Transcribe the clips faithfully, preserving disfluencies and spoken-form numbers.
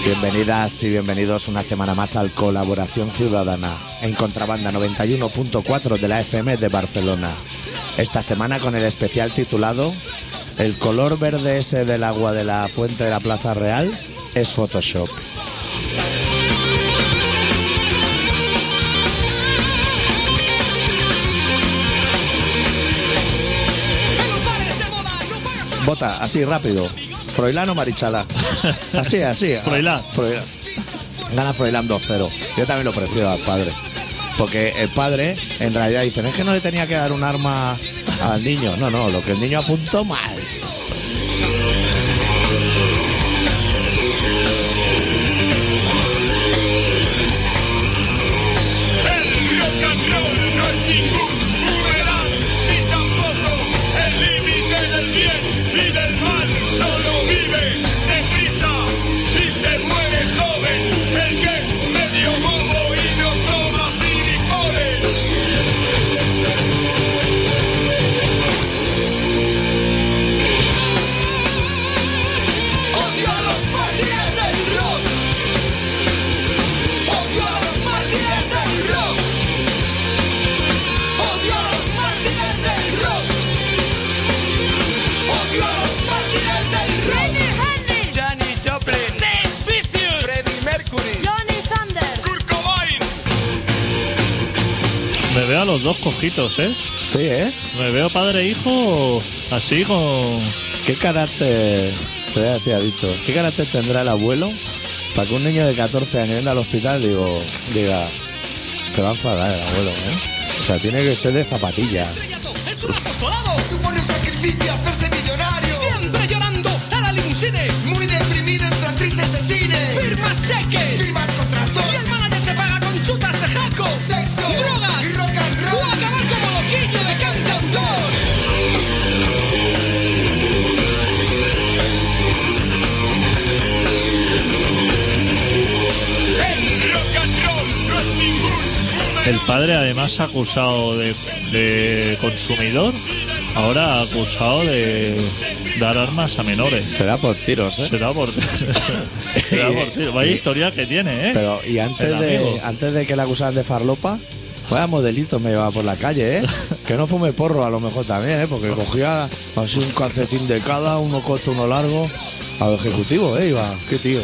Bienvenidas y bienvenidos una semana más al Colaboración Ciudadana en Contrabanda noventa y uno punto cuatro de la F M de Barcelona. Esta semana con el especial titulado El color verde ese del agua de la fuente de la Plaza Real es Photoshop. Vota, así rápido. Froilán o Marichalá. Así, así. Froilán. Froilán. Gana Froilán dos cero. Yo también lo prefiero al padre. Porque el padre, en realidad, dicen, es que no le tenía que dar un arma al niño. No, no, lo que el niño apuntó mal. Me veo a los dos cojitos, ¿eh? Sí, ¿eh? Me veo padre e hijo así con... ¿Qué carácter, te voy a decir, Adicto, qué carácter tendrá el abuelo para que un niño de catorce años venga al hospital digo, diga, se va a enfadar el abuelo, ¿eh? O sea, tiene que ser de zapatilla. Es un apostolado, supone un sacrificio hacerse millonario. Siempre llorando a la limusine, muy deprimido entre actrices de cine. Firmas cheques, firmas contratos, y el manager te paga con chutas de jaco. Sexo, drogas, y rock and roll, o acabar como loquillo de cantautor. El rock and roll no es ningún. El padre además acusado de, de consumidor, ahora acusado de dar armas a menores. Será por tiros, ¿eh? Será por, será por tiros. Vaya historia que tiene, ¿eh? Pero, y antes El de amigo. antes de que la acusaran de farlopa, vaya modelito me llevaba por la calle, ¿eh? Que no fume porro a lo mejor también, ¿eh? Porque cogía así un calcetín de cada, uno corto, uno largo. A lo ejecutivo, ¿eh? Iba, qué tío.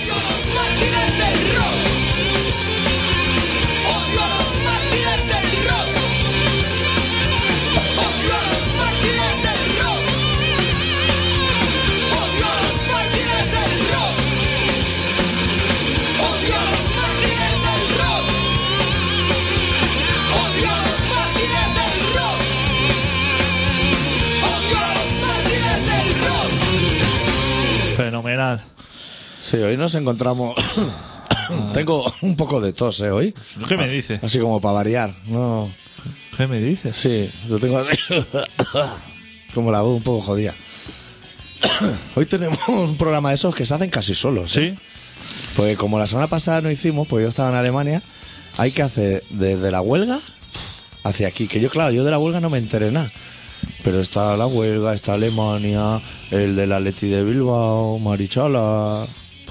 Fenomenal. Sí, hoy nos encontramos. Tengo un poco de tos, ¿eh? Hoy. ¿Qué me dices? Así como para variar. No. ¿Qué me dices? Sí, lo tengo así. Como la voz un poco jodida. Hoy tenemos un programa de esos que se hacen casi solos, ¿eh? Sí. Porque como la semana pasada no hicimos, pues yo estaba en Alemania, hay que hacer desde la huelga hacia aquí. Que yo, claro, yo de la huelga no me enteré nada. Pero está la huelga, está Alemania, el del Atleti de Bilbao, Marichalá.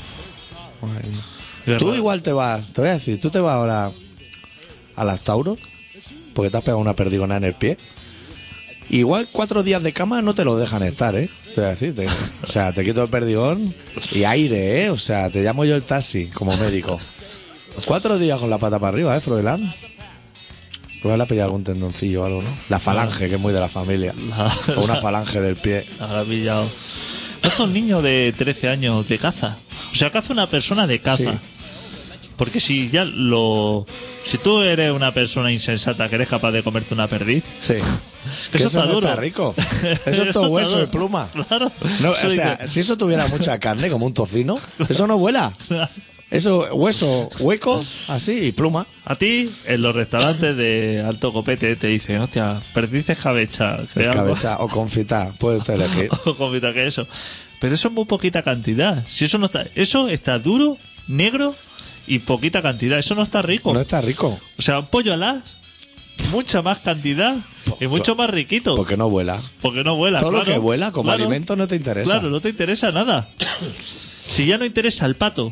Tú igual te vas, te voy a decir, tú te vas ahora a las Tauros, porque te has pegado una perdigona en el pie. Igual cuatro días de cama no te lo dejan estar, ¿eh? Te voy a decir, te- o sea, te quito el perdigón y aire, ¿eh? O sea, te llamo yo el taxi como médico. Cuatro días con la pata para arriba, ¿eh, Froilán? Igual le ha pillado algún tendoncillo o algo, ¿no? La falange, que es muy de la familia. O una falange del pie. Ha pillado. Caza un niño de trece años de caza. O sea, caza una persona de caza. Sí. Porque si ya lo... Si tú eres una persona insensata que eres capaz de comerte una perdiz... Sí. Que Eso eso está no duro. está rico. Eso es Eso todo está hueso y duro. pluma. Claro. No, o Eso sea, dice- si eso tuviera mucha carne, como un tocino, eso no vuela. Eso, hueso, hueco, así, y pluma. A ti, en los restaurantes de alto copete, te dicen, hostia, perdices cabecha. que algo- Escabecha o confita, puede usted elegir. o confita que eso. Pero eso es muy poquita cantidad. Si eso no está... Eso está duro, negro y poquita cantidad. Eso no está rico. No está rico, O sea, un pollo alás, mucha más cantidad y mucho más riquito. porque no vuela. Porque no vuela. Todo lo claro. que vuela como Claro. alimento no te interesa. Claro, no te interesa nada. Si ya no interesa el pato,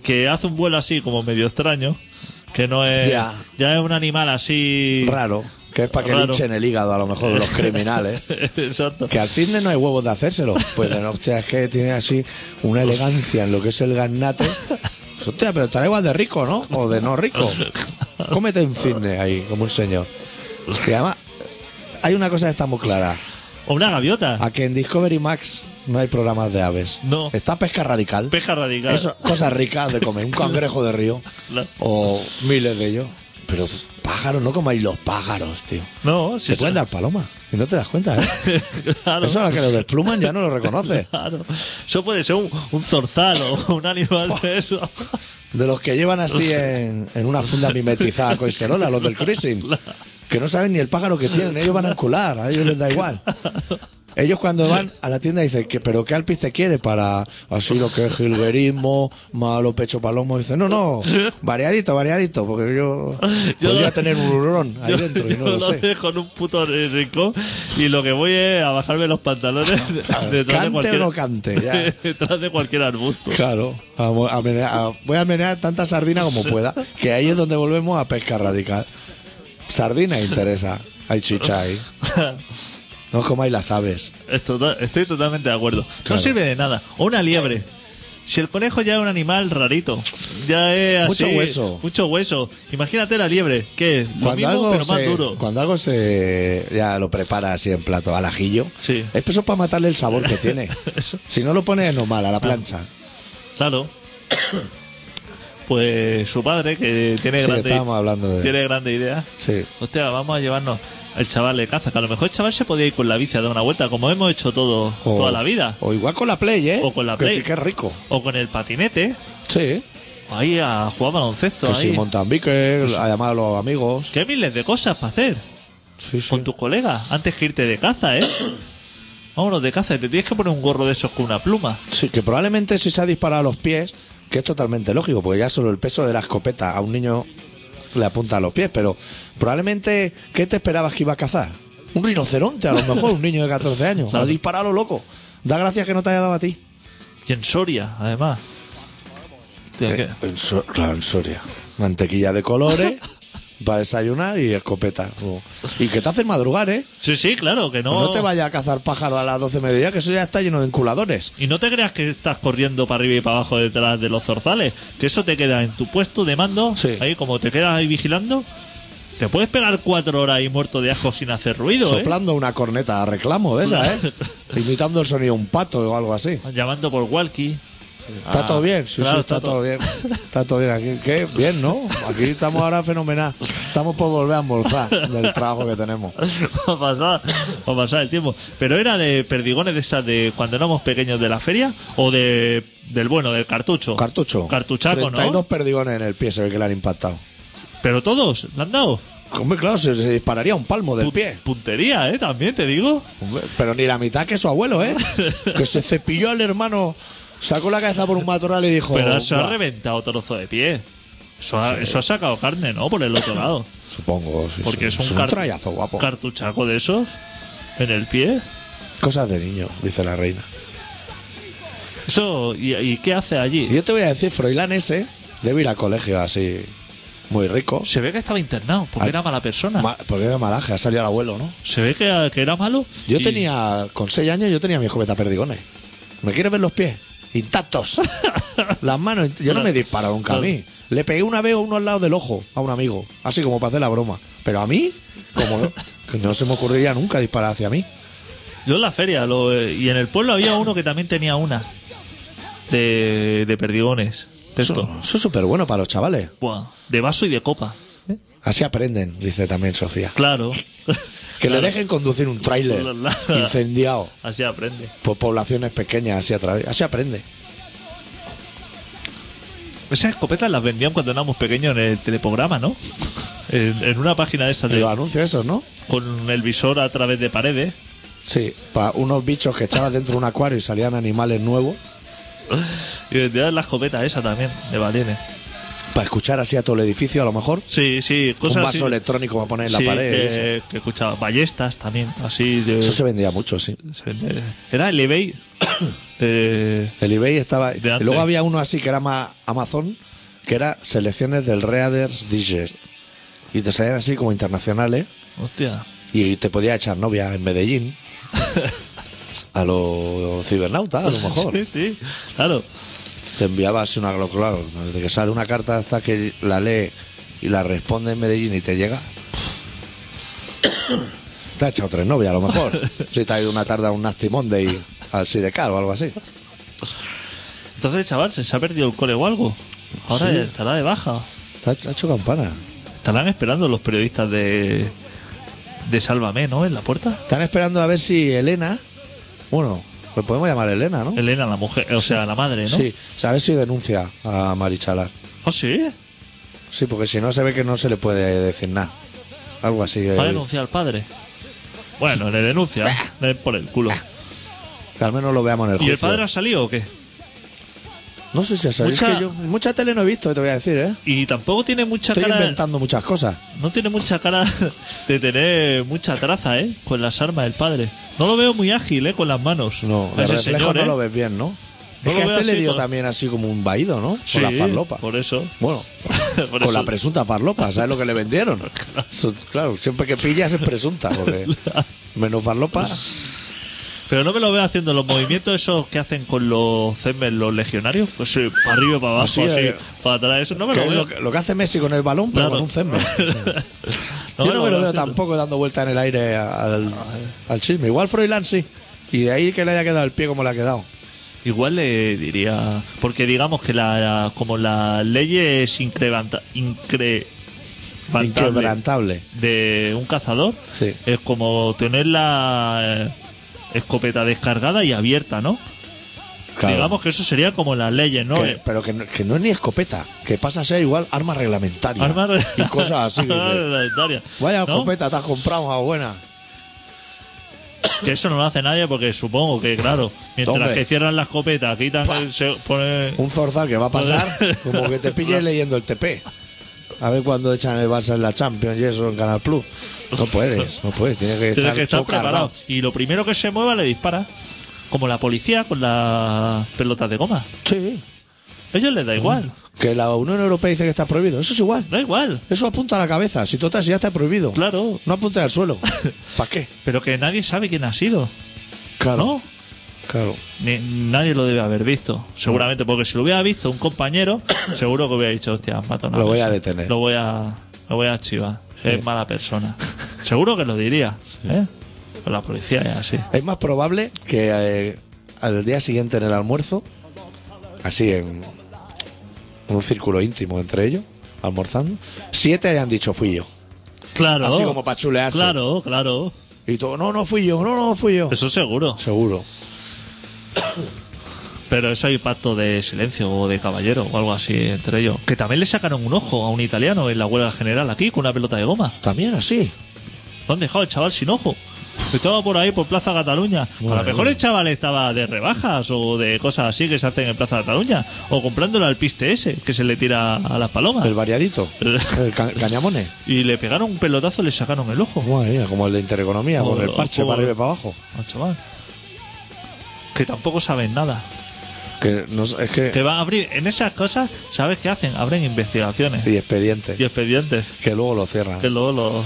que hace un vuelo así como medio extraño, que no es... Ya. Ya es un animal así... Raro, que es para que Raro. linchen el hígado a lo mejor los criminales. Exacto. Que al cisne no hay huevos de hacérselo. Pues no, hostia, es que tiene así una elegancia en lo que es el gaznate. Pues, hostia, pero estará igual de rico, ¿no? O de no rico. Cómete un cisne ahí, como un señor. Y además, hay una cosa que está muy clara. O una gaviota. A que en Discovery Max no hay programas de aves. No. Está Pesca Radical. Pesca radical. Eso, cosas ricas de comer. Un cangrejo de río. Claro. O miles de ellos. Pero pájaros, no comáis los pájaros, tío. No, si Se pueden dar paloma. Y no te das cuenta, ¿eh? Claro. Eso a la que lo despluman ya no lo reconoces. Claro. Eso puede ser un, un zorzal o un animal de eso. De los que llevan así en, en una funda mimetizada coiserola, los del cruising. Que no saben ni el pájaro que tienen. Ellos van a encular, a ellos les da igual. Ellos cuando van a la tienda dicen, que ¿pero qué alpiste quiere para así lo que es jilguerismo, malo pecho palomo? Dicen, no, no, variadito, variadito, porque yo, Yo podría lo- tener un hurón ahí Yo, dentro y no yo lo lo sé. dejo en un puto rincón y lo que voy es a bajarme los pantalones detrás de Cante cualquier, o no cante, ya. detrás de cualquier arbusto. Claro, a mo- a menear- a- voy a menear tanta sardina como pueda, que ahí es donde volvemos a pesca radical. Sardina interesa, hay chicha ahí. No os comáis las aves. Esto- estoy totalmente de acuerdo. Claro. No sirve de nada. O una liebre. Si el conejo ya es un animal rarito, ya es así, Mucho hueso. Mucho hueso. Imagínate la liebre, que es lo Cuando mismo algo, pero más se, duro. cuando algo se ya lo prepara así en plato al ajillo, Sí. es eso para matarle el sabor que tiene. Eso. Si no lo pones normal a la plancha. Claro. Pues su padre, que tiene Sí, grande, estábamos hablando de- tiene grande idea. Sí. Hostia, vamos a llevarnos al chaval de caza. Que a lo mejor el chaval se podía ir con la bici a dar una vuelta, como hemos hecho todo O- toda la vida. O igual con la Play, ¿eh? O con la Que- Play. Que, rico. O con el patinete. Sí. Ahí a jugar baloncesto. Que ahí. si Montambique, a llamar a los amigos. Que hay miles de cosas para hacer Sí, sí. con tus colegas antes que irte de caza, ¿eh? Vámonos de caza y te tienes que poner un gorro de esos con una pluma. Sí, que probablemente si se ha disparado a los pies, que es totalmente lógico, porque ya solo el peso de la escopeta a un niño le apunta a los pies, pero probablemente, ¿qué te esperabas que iba a cazar? Un rinoceronte, a lo mejor, un niño de catorce años. Claro. Ha disparado a lo loco. Da gracias que no te haya dado a ti. Y en Soria, además. Hostia, Eh, que- en So- claro, en Soria. Mantequilla de colores para desayunar y escopeta. Oh. Y que te hacen madrugar, ¿eh? Sí, sí, claro, que no... No te vayas a cazar pájaros a las doce de mediodía, que eso ya está lleno de enculadores. Y no te creas que estás corriendo para arriba y para abajo detrás de los zorzales, que eso te queda en tu puesto de mando, Sí. ahí como te quedas ahí vigilando, te puedes pegar cuatro horas ahí muerto de asco sin hacer ruido, Soplando una corneta a reclamo de esa, ¿eh? Imitando el sonido de un pato o algo así. ¿eh? Llamando por walkie. ¿Está Ah, todo bien? Sí, claro, sí, está, todo bien. Está todo bien aquí. ¿Qué? Bien, ¿no? Aquí estamos ahora fenomenal. Estamos por volver a almorzar del trabajo que tenemos. Va a pasar, va a pasar el tiempo. Pero era de perdigones de esas de cuando éramos pequeños de la feria o de del bueno, del cartucho. Cartucho. Cartuchaco, treinta y dos ¿no? perdigones en el pie se ve que le han impactado. Pero todos, ¿le han dado? Hombre, claro, se, se dispararía un palmo del Pu- pie. Puntería, ¿eh? También te digo. Hombre, pero ni la mitad que su abuelo, ¿eh? Que se cepilló al hermano, sacó la cabeza por un matorral y dijo... Pero eso ha "Buah". reventado trozo de pie. Eso ha, eso ha sacado carne, ¿no? Por el otro lado. Supongo, sí. Porque sí. es un, un car- trayazo guapo. cartuchaco de esos en el pie. Cosas de niño, dice la reina. Eso, ¿y, y qué hace Y allí? yo te voy a decir, Froilán ese debe ir a colegio así, muy rico. Se ve que estaba internado porque Ay, era mala persona. Ma- porque era malaje, ha salido el abuelo, ¿no? Se ve que, que era malo. Yo y- tenía, con seis años, yo tenía mi escopeta perdigones. ¿Me quieres ver los pies? Intactos. Las manos, int- yo no me he disparado nunca a mí. Le pegué una vez uno al lado del ojo a un amigo, así como para hacer la broma. Pero a mí, como no, que no se me ocurriría nunca disparar hacia mí. Yo en la feria, lo, eh, y en el pueblo había uno que también tenía una de, de perdigones. De Eso, esto. eso es súper bueno para los chavales. Buah, de vaso y de copa. ¿eh? Así aprenden, dice también Sofía. Claro. Que le Claro. dejen conducir un tráiler incendiado Así aprende. por poblaciones pequeñas, así a través. Así aprende. Esas escopetas las vendían cuando éramos pequeños en el teleprograma, ¿no? En, en una página de esas Y de, los anuncios esos, ¿no? con el visor a través de paredes. Sí, para unos bichos que echabas dentro de un acuario y salían animales nuevos. Y vendían la escopeta esa también, de balines. Para escuchar así a todo el edificio, a lo mejor. Sí, sí, cosas Un vaso así. electrónico para poner en la Sí, pared. y eso. que, que escuchaba. Ballestas también, así de... Eso se vendía mucho, sí. se vende- Era el eBay Eh, El eBay estaba... Y antes. luego había uno así que era más Amazon, que era selecciones del Reader's Digest. Y te salían así como internacionales. hostia. Y te podía echar novia en Medellín. A los cibernautas, a lo mejor. Sí, sí, claro. Te enviaba así una... Claro, desde que sale una carta hasta que la lee y la responde en Medellín y te llega... Te ha echado tres novias, a lo mejor. Si te ha ido una tarde a un Nasty Monday al Sidecar o algo así. Entonces, chaval, ¿se, se ha perdido el cole o algo? Ahora Sí. estará de baja. Te ha ha hecho campana. Estarán esperando los periodistas de de Sálvame, ¿no? En la puerta. Están esperando a ver si Elena... Bueno, pues podemos llamar Elena, ¿no? Elena, la mujer, o sea, la madre, ¿no? Sí, a ver si denuncia a Marichalar. ¿Oh, sí? Sí, porque si no se ve que no se le puede decir nada. Algo así. ¿Va a eh, denunciar al padre? Bueno, le denuncia. Le den por el culo. que al menos lo veamos en el ¿Y juicio. el padre ha salido o qué? No sé si ha salido. Mucha- Es que yo mucha tele no he visto, te voy a decir, ¿eh? Y tampoco tiene mucha Estoy cara... inventando muchas cosas. No tiene mucha cara de tener mucha traza, ¿eh? Con las armas el padre. No lo veo muy ágil, ¿eh? Con las manos. No, el Ese reflejo señor, no ¿eh? lo ves bien, ¿no? No es lo que a veo ese le así dio con- también así como un vaído, ¿no? Sí, Con la farlopa. por eso. Bueno, Por con eso. la presunta farlopa, ¿sabes lo que le vendieron? Eso, claro, siempre que pillas es presunta, porque menos farlopa. Pero no me lo veo haciendo los movimientos esos que hacen con los Zembes, los legionarios. Pues sí, para arriba, para abajo, Así, así, eh, para atrás. Eso no me Que lo es veo. lo, que, lo que hace Messi con el balón, pero Claro. con un cembe. No Yo no me lo veo haciendo. tampoco dando vuelta en el aire al, al chisme. Igual Froilán sí. Y de ahí que le haya quedado el pie como le ha quedado. Igual le diría. Porque digamos que la como la ley es increvanta, incre, Inquebrantable. de un cazador, Sí. es como tener la eh, escopeta descargada y abierta, ¿no? Claro. Digamos que eso sería como las leyes, ¿no? Que- Eh, pero que no, que no es ni escopeta, que pasa a ser igual arma reglamentaria. armas re- Y cosas así. que armas dices, reglamentarias, vaya ¿no? escopeta te has comprado, más buena. Que eso no lo hace nadie porque supongo que, claro, mientras Hombre. que cierran la escopeta, quitan Pa. el... Se pone... Un zorzal que va a pasar como que te pilles leyendo el T P. A ver cuando echan el Barça en la Champions y eso en Canal Plus. No puedes, no puedes, tienes que Tienes estar, que estar todo cargado. preparado. Y lo primero que se mueva le dispara. Como la policía con las pelotas de goma. Sí, A ellos les da igual. que la Unión Europea dice que está prohibido. Eso es igual. Da igual. Eso apunta a la cabeza. Si total, si ya está prohibido. Claro. No apunta al suelo. ¿Para qué? Pero que nadie sabe quién ha sido. Claro. ¿No? Claro. Ni- nadie lo debe haber visto. Seguramente, porque si lo hubiera visto un compañero, seguro que hubiera dicho, hostia, mata una Lo voy a persona. detener. Lo voy a, lo voy a archivar. Es mala persona. Seguro que lo diría. ¿Eh? Con la policía es así. Es más probable que eh, al día siguiente en el almuerzo, así en un círculo íntimo entre ellos, almorzando, siete hayan dicho fui yo. Claro. Así como para chulearse. Claro, claro. Y todo, no, no fui yo, no, no fui yo. Eso seguro. Seguro. Pero eso hay pacto de silencio o de caballero o algo así entre ellos. Que también le sacaron un ojo a un italiano en la huelga general aquí con una pelota de goma. También así. Lo han dejado el chaval sin ojo. Estaba por ahí, por Plaza Cataluña. a Bueno, lo mejor el chaval estaba de rebajas o de cosas así que se hacen en Plaza Cataluña. O comprándole al piste ese que se le tira a las palomas. El variadito. El ca- cañamones. Y le pegaron un pelotazo y le sacaron el ojo. Madre mía, como el de Intereconomía, Oh, con el parche ojo. para arriba y para abajo. Al chaval. Que tampoco saben nada. Que no, es que. Que va a abrir. En esas cosas, ¿sabes qué hacen? Abren investigaciones Y expediente. y expedientes. Que luego lo cierran. Que luego los.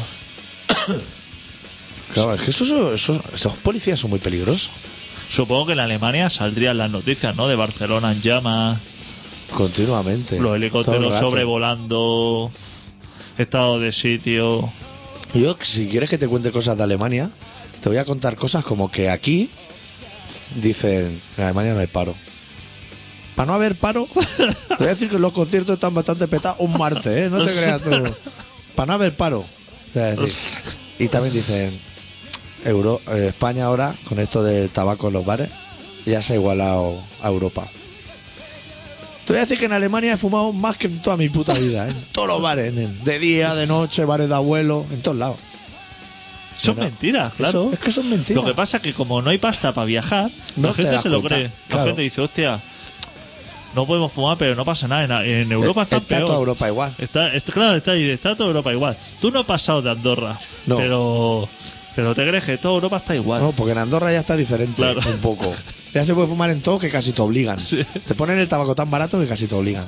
Claro, es que esos, esos, esos policías son muy peligrosos. Supongo que en Alemania saldrían las noticias, ¿no? De Barcelona en llamas, Continuamente. los Todo el helicópteros rato. sobrevolando, estado de sitio. Yo, si quieres que te cuente cosas de Alemania, te voy a contar cosas como que aquí dicen, en Alemania no hay paro. Para no haber paro, te voy a decir que los conciertos están bastante petados un martes, ¿eh? No te creas tú. Para no haber paro. Te voy a decir. Y también dicen, Euro, eh, España ahora, con esto del tabaco en los bares, ya se ha igualado a Europa. Te voy a decir que en Alemania he fumado más que en toda mi puta vida, ¿eh? En todos los bares, en- de día, de noche, bares de abuelo, en todos lados. Son Mira, mentiras, claro. Eso- es que son mentiras. Lo que pasa es que como no hay pasta para viajar, No la te gente das se lo cuenta, cree. La claro. gente dice, hostia, no podemos fumar, pero no pasa nada. En, en Europa está, Está peor. toda Europa igual. Está, está- claro, está, ahí, está toda Europa igual. Tú no has pasado de Andorra, No. pero pero te crees que toda Europa está igual. No, porque en Andorra ya está diferente, Claro. un poco. Ya se puede fumar en todo que casi te obligan. Sí. Te ponen el tabaco tan barato que casi te obligan.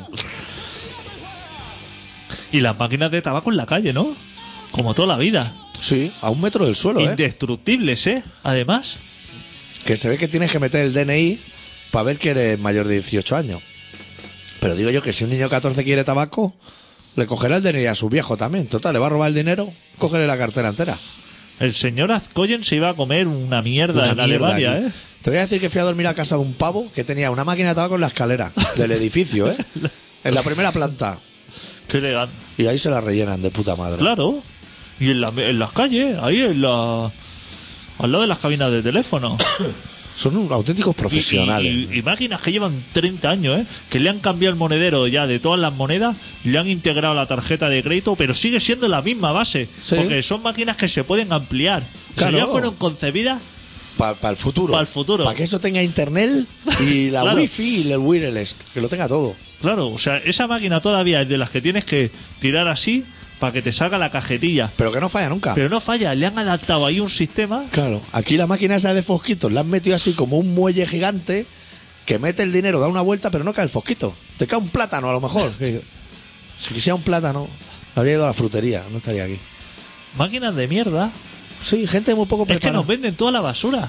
Y las máquinas de tabaco en la calle, ¿no? Como toda la vida. Sí, a un metro del suelo, ¿eh? Indestructibles, ¿eh? Además. Que se ve que tienes que meter el D N I para ver que eres mayor de dieciocho años. Pero digo yo que si un niño de catorce quiere tabaco, le cogerá el D N I a su viejo también. Total, le va a robar el dinero, cógele la cartera entera. El señor Azcoyen se iba a comer una mierda Una en mierda Alemania, aquí. ¿eh? Te voy a decir que fui a dormir a casa de un pavo que tenía una máquina de tabaco en la escalera del edificio, ¿eh? En la primera planta. Qué elegante. Y ahí se la rellenan de puta madre. Claro. Y en, la- en las calles, ahí en la... al lado de las cabinas de teléfono. Son unos auténticos Y, profesionales. y- y- y máquinas que llevan treinta años, ¿eh? Que le han cambiado el monedero ya de todas las monedas, le han integrado la tarjeta de crédito, pero sigue siendo la misma base. Sí. Porque son máquinas que se pueden ampliar. O sea, Claro. ya fueron concebidas. Para el futuro. Pa' el futuro. Para que eso tenga internet y la Claro. wifi y el wireless. Que lo tenga todo. Claro, o sea, esa máquina todavía es de las que tienes que tirar así para que te salga la cajetilla. Pero que no falla nunca. Pero no falla, le han adaptado ahí un sistema. Claro, aquí la máquina esa de fosquitos la han metido así como un muelle gigante que mete el dinero, da una vuelta, pero no cae el fosquito. Te cae un plátano a lo mejor. Que- Si quisiera un plátano, habría ido a la frutería, no estaría aquí. Máquinas de mierda. Sí, gente muy poco Es que preparada. nos venden toda la basura.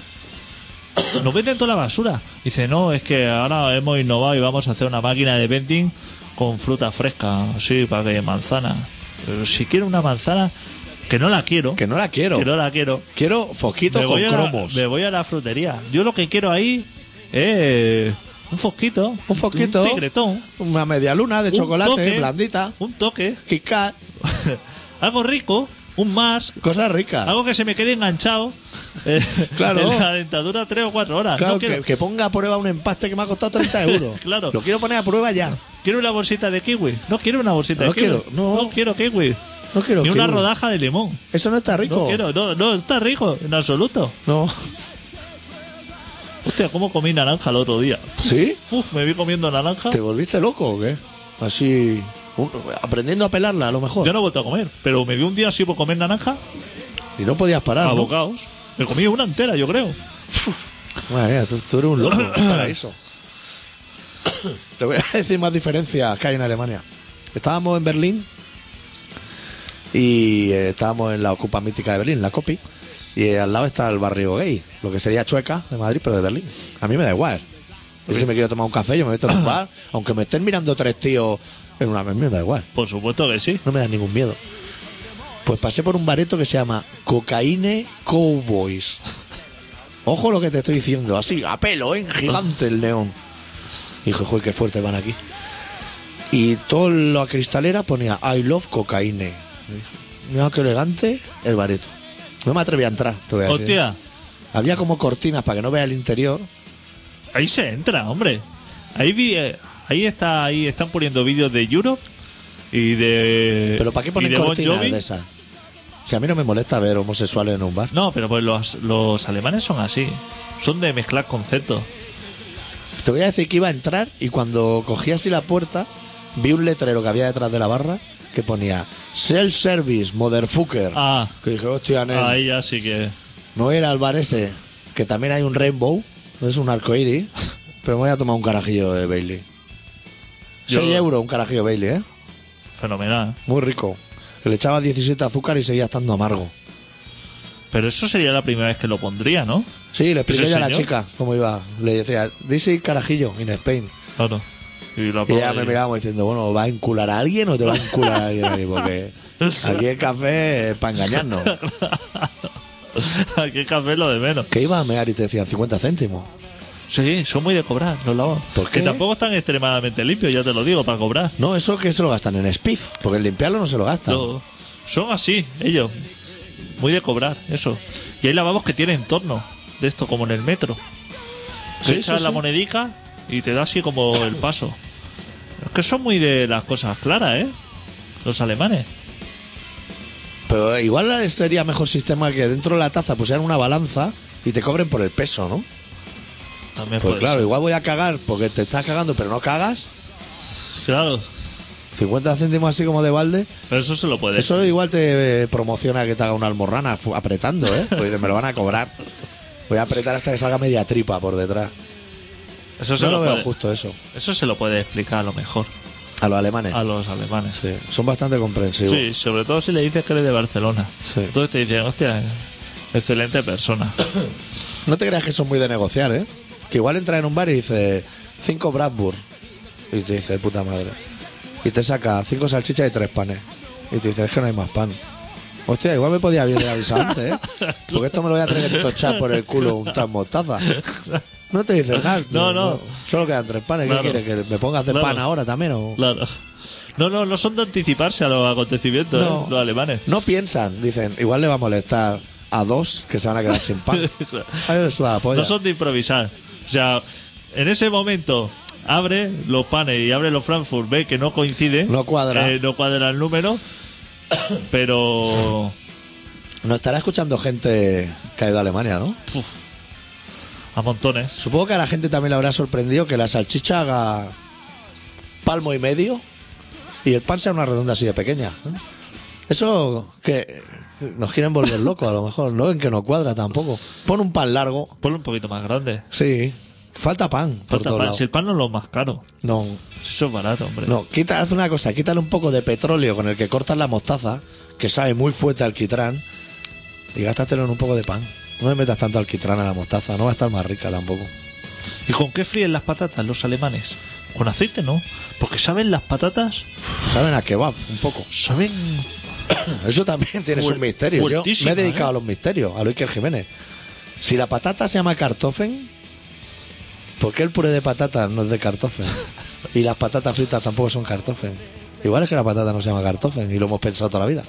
Nos venden toda la basura. Dice, no, es que ahora hemos innovado y vamos a hacer una máquina de vending con fruta fresca, sí, para que manzana. Pero si quiero una manzana, que no la quiero. Que no la quiero. Que no la quiero. Quiero fosquitos Me con voy, a la, cromos. me voy a la frutería. Yo lo que quiero ahí es un fosquito. Un fosquito. Un tigretón. Una media luna de chocolate, un toque, blandita. Un toque. Kit Kat, Algo rico. Un más. cosas ricas. Algo que se me quede enganchado. eh, Claro. En la dentadura tres o cuatro horas. Claro, No que, quiero, que ponga a prueba un empaste que me ha costado treinta euros. Claro. Lo quiero poner a prueba ya. quiero una bolsita de kiwi. No quiero una bolsita No de kiwi. quiero, no. quiero kiwi. No quiero Ni una kiwi. rodaja de limón. Eso no está rico. No quiero. No, no está rico. En absoluto. No. Hostia, ¿cómo comí naranja el otro día? ¿Sí? Uf, me vi comiendo naranja. ¿Te volviste loco o qué? Así. un- aprendiendo a pelarla a lo mejor. Yo no he vuelto a comer. Pero me dio un día así por comer naranja. Y no podías parar. A ¿no? bocaos. Me comí una entera, yo creo. Madre mía, tú, tú eres un loco para eso. Te voy a decir más diferencias que hay en Alemania. Estábamos en Berlín y eh, estábamos en la Ocupa Mítica de Berlín, la Copi, y eh, al lado está el barrio gay, lo que sería Chueca de Madrid, pero de Berlín. A mí me da igual. Yo si me quiero tomar un café, yo me meto en un bar, aunque me estén mirando tres tíos en una mesa, me da igual. Por supuesto que sí. No me da ningún miedo. Pues pasé por un bareto que se llama Cocaine Cowboys. Ojo lo que te estoy diciendo, así, a pelo, ¿eh? Gigante el neón. Y dije, joder, qué fuerte van aquí. Y todo la cristalera ponía I love cocaine. Y dije, mira qué elegante el bareto. No me atreví a entrar, te voy a decir. Hostia, Había como cortinas para que no vea el interior. ahí se entra, hombre. Ahí vi, eh, ahí está, ahí están poniendo vídeos de Europe y de. Pero ¿para qué y ponen de Bon cortinas Jovi. de esas? Si a mí no me molesta ver homosexuales en un bar. No, pero pues los, los alemanes son así. Son de mezclar conceptos. Te voy a decir que iba a entrar y cuando cogí así la puerta, vi un letrero que había detrás de la barra que ponía Self-Service, Motherfucker. Ah, Que dije, hostia, nen, ahí ya sí que. no era el bar ese, que también hay un rainbow, es un arcoíris, pero me voy a tomar un carajillo de Bailey. Yo- seis euros un carajillo Bailey, ¿eh? Fenomenal. Muy rico. Le echaba diecisiete azúcar y seguía estando amargo. Pero eso sería la primera vez que lo pondría, ¿no? Sí, le expliqué ¿Ese yo a la señor? chica cómo iba. Le decía, dice carajillo in Spain. Claro. Y, la Y ella pone- me miraba como diciendo, bueno, ¿va a encular a alguien o te va a encular a alguien aquí? Porque aquí el café es para engañarnos. Aquí el café es lo de menos. Que iba a mear y te decían cincuenta céntimos. Sí, son muy de cobrar los lavabos. ¿Por qué? Que tampoco están extremadamente limpios, ya te lo digo, para cobrar. No, eso que se lo gastan en Spiz, porque el limpiarlo no se lo gastan. No, son así, ellos. Muy de cobrar, eso. Y hay lavabos que tienen entorno de esto, como en el metro. Sí, Te echas sí, la sí. monedica y te da así como el paso. Es que son muy de las cosas claras, ¿eh? Los alemanes. Pero igual sería mejor sistema que dentro de la taza pusieran una balanza y te cobren por el peso, ¿no? También Pues puede claro, ser. igual voy a cagar porque te estás cagando pero no cagas. Claro, cincuenta céntimos así como de balde. pero eso se lo puede. Eso igual te eh, promociona que te haga una almorrana fu- apretando, ¿eh? Pues me lo van a cobrar. Voy a apretar hasta que salga media tripa por detrás. Eso se No lo lo veo puede- justo eso. Eso se lo puede explicar a lo mejor A los alemanes. a los alemanes. Sí, son bastante comprensivos. Sí, sobre todo si le dices que eres de Barcelona. Sí. Entonces te dicen, hostia, excelente persona. No te creas que son muy de negociar, ¿eh? Que igual entra en un bar y dice cinco Bradburg. Y te dice, puta madre. Y te saca cinco salchichas y tres panes. Y te dice, es que no hay más pan. Hostia, igual me podía haber avisado antes, ¿eh? Porque esto me lo voy a tener que tochar por el culo untar mostaza. No te dicen nada. No, no. Solo quedan tres panes. Claro. ¿Qué quieres? ¿Que me ponga a hacer Claro. pan ahora también? O... Claro. No, no, no son de anticiparse a los acontecimientos, No. ¿eh? Los alemanes. No piensan. Dicen, igual le va a molestar a dos que se van a quedar sin pan. Ay, me suda la polla. No son de improvisar. O sea, en ese momento abre los panes y abre los Frankfurt, ve que no coincide. No cuadra. eh, no cuadra el número. Pero. Nos estará escuchando gente que ha ido a Alemania, ¿no? Uf, a montones. Supongo que a la gente también le habrá sorprendido que la salchicha haga palmo y medio y el pan sea una redonda así de pequeña. ¿eh? Eso que nos quieren volver locos a lo mejor, ¿no? En que no cuadra tampoco. Pon un pan largo. Ponlo un poquito más grande. Sí. Falta pan por Falta todos pan. lados. Si el pan no es lo más caro. No, Eso es barato, hombre. no. Quita, haz una cosa, quítale un poco de petróleo con el que cortas la mostaza, que sabe muy fuerte alquitrán, y gástatelo en un poco de pan. No le metas tanto alquitrán a la mostaza, no va a estar más rica tampoco. ¿Y con qué fríen las patatas los alemanes? Con aceite, ¿no? Porque saben las patatas, Saben a kebab, un poco. saben. Eso también tiene Fuer- su misterio. Yo me he fuertísima, dedicado ¿eh? a los misterios, a lo Iker Jiménez. Si la patata se llama Kartoffeln, ¿por qué el puré de patatas no es de Kartoffeln? Y las patatas fritas tampoco son Kartoffeln. Igual es que la patata no se llama Kartoffeln y lo hemos pensado toda la vida.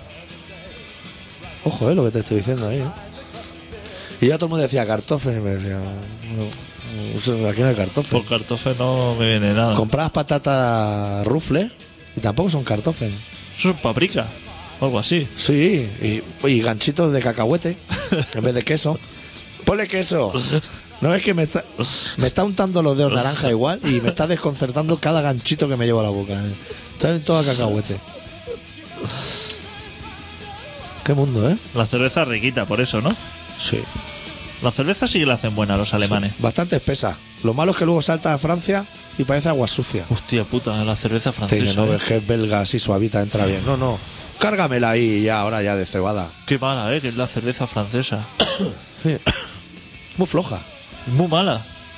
Ojo, eh, lo que te estoy diciendo ahí. ¿eh? Y ya todo el mundo decía Kartoffeln y me decía, no, eso, aquí no hay Kartoffeln. Por cartofe no me viene nada. Comprabas patatas rufles y tampoco son Kartoffeln. Eso es paprika. O algo así. Sí, y, y ganchitos de cacahuete en vez de queso. Ponle queso. No es que me está, me está untando los dedos naranja igual y me está desconcertando cada ganchito que me llevo a la boca. ¿eh? Está todo a cacahuete. Qué mundo, ¿eh? La cerveza es riquita, por eso, ¿no? Sí. La cerveza sí que la hacen buena los alemanes. Bastante espesa. Lo malo es que luego salta a Francia y parece agua sucia. Hostia puta, la cerveza Te francesa. dice, no, ¿eh? es que es belga, así suavita, entra bien. No, no. Cárgamela ahí ya, ahora ya de cebada. Qué mala, ¿eh? Que es la cerveza francesa. Sí. Muy floja. Muy mala.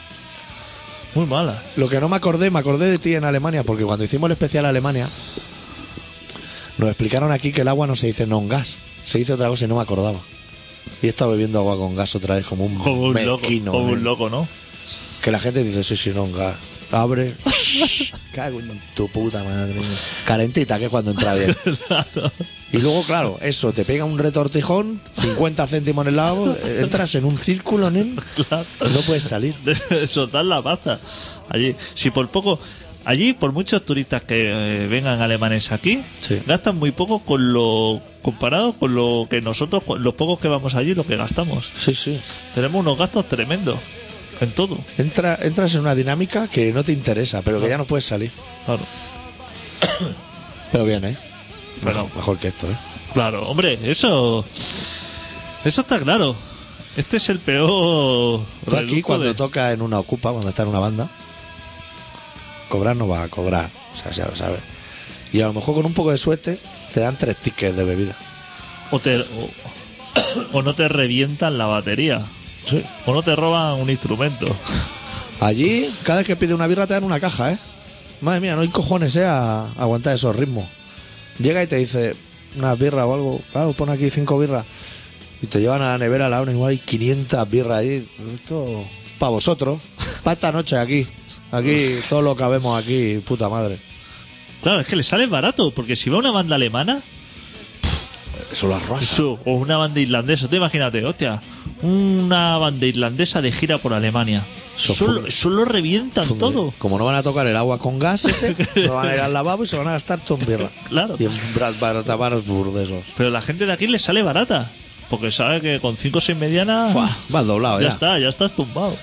Muy mala. Lo que no me acordé, me acordé de ti en Alemania, porque cuando hicimos el especial Alemania, nos explicaron aquí que el agua no se dice non gas, se dice otra cosa y no me acordaba. Y he estado bebiendo agua con gas otra vez como un Como un loco. mezquino. Como ¿eh? un loco, ¿no? Que la gente dice, sí, sí, non gas. Abre. Cago en tu puta madre. Calentita, que es cuando entra bien. Y luego, claro, eso, te pega un retortijón, cincuenta céntimos en el lado, entras en un círculo, nen, Claro. no puedes salir. De soltar la pasta. Allí, si por poco. Allí, por muchos turistas que eh, vengan alemanes aquí, Sí. gastan muy poco con lo comparado con lo que nosotros, los pocos que vamos allí, lo que gastamos. Sí, sí. Tenemos unos gastos tremendos en todo. Entra, entras en una dinámica que no te interesa, pero que ya no puedes salir. Claro, Pero bien, ¿eh? Pero- Mejor, mejor que esto, ¿eh? claro, hombre, eso, eso está claro. Este es el peor. Tú aquí reducto cuando de- toca en una ocupa, cuando está en una banda, cobrar no va a cobrar, o sea, ya lo sabes. Y a lo mejor con un poco de suerte te dan tres tickets de bebida. o te o, o no te revientan la batería, Sí. o no te roban un instrumento. Allí, cada vez que pide una birra te dan una caja, ¿eh? Madre mía, no hay cojones, ¿eh? A a aguantar esos ritmos. Llega y te dice una birra o algo, claro, pon aquí cinco birras. Y te llevan a la nevera a la hora, igual hay quinientas birras ahí. Esto para vosotros, para esta noche aquí. Aquí, todo lo que habemos aquí, puta madre. Claro, es que le sale barato, porque si va una banda alemana Eso lo arrasa. eso, o una banda irlandesa, tú imagínate, hostia, una banda irlandesa de gira por Alemania. Eso Solo, funde. solo revientan Funde. todo. Como no van a tocar el agua con gas ese, no van a ir al lavabo y se van a gastar todo en birra. Claro. Y en Bratabarsburg de esos. Pero la gente de aquí le sale barata, porque sabe que con cinco o seis medianas Buah, vas doblado ya ya. está, ya estás tumbado.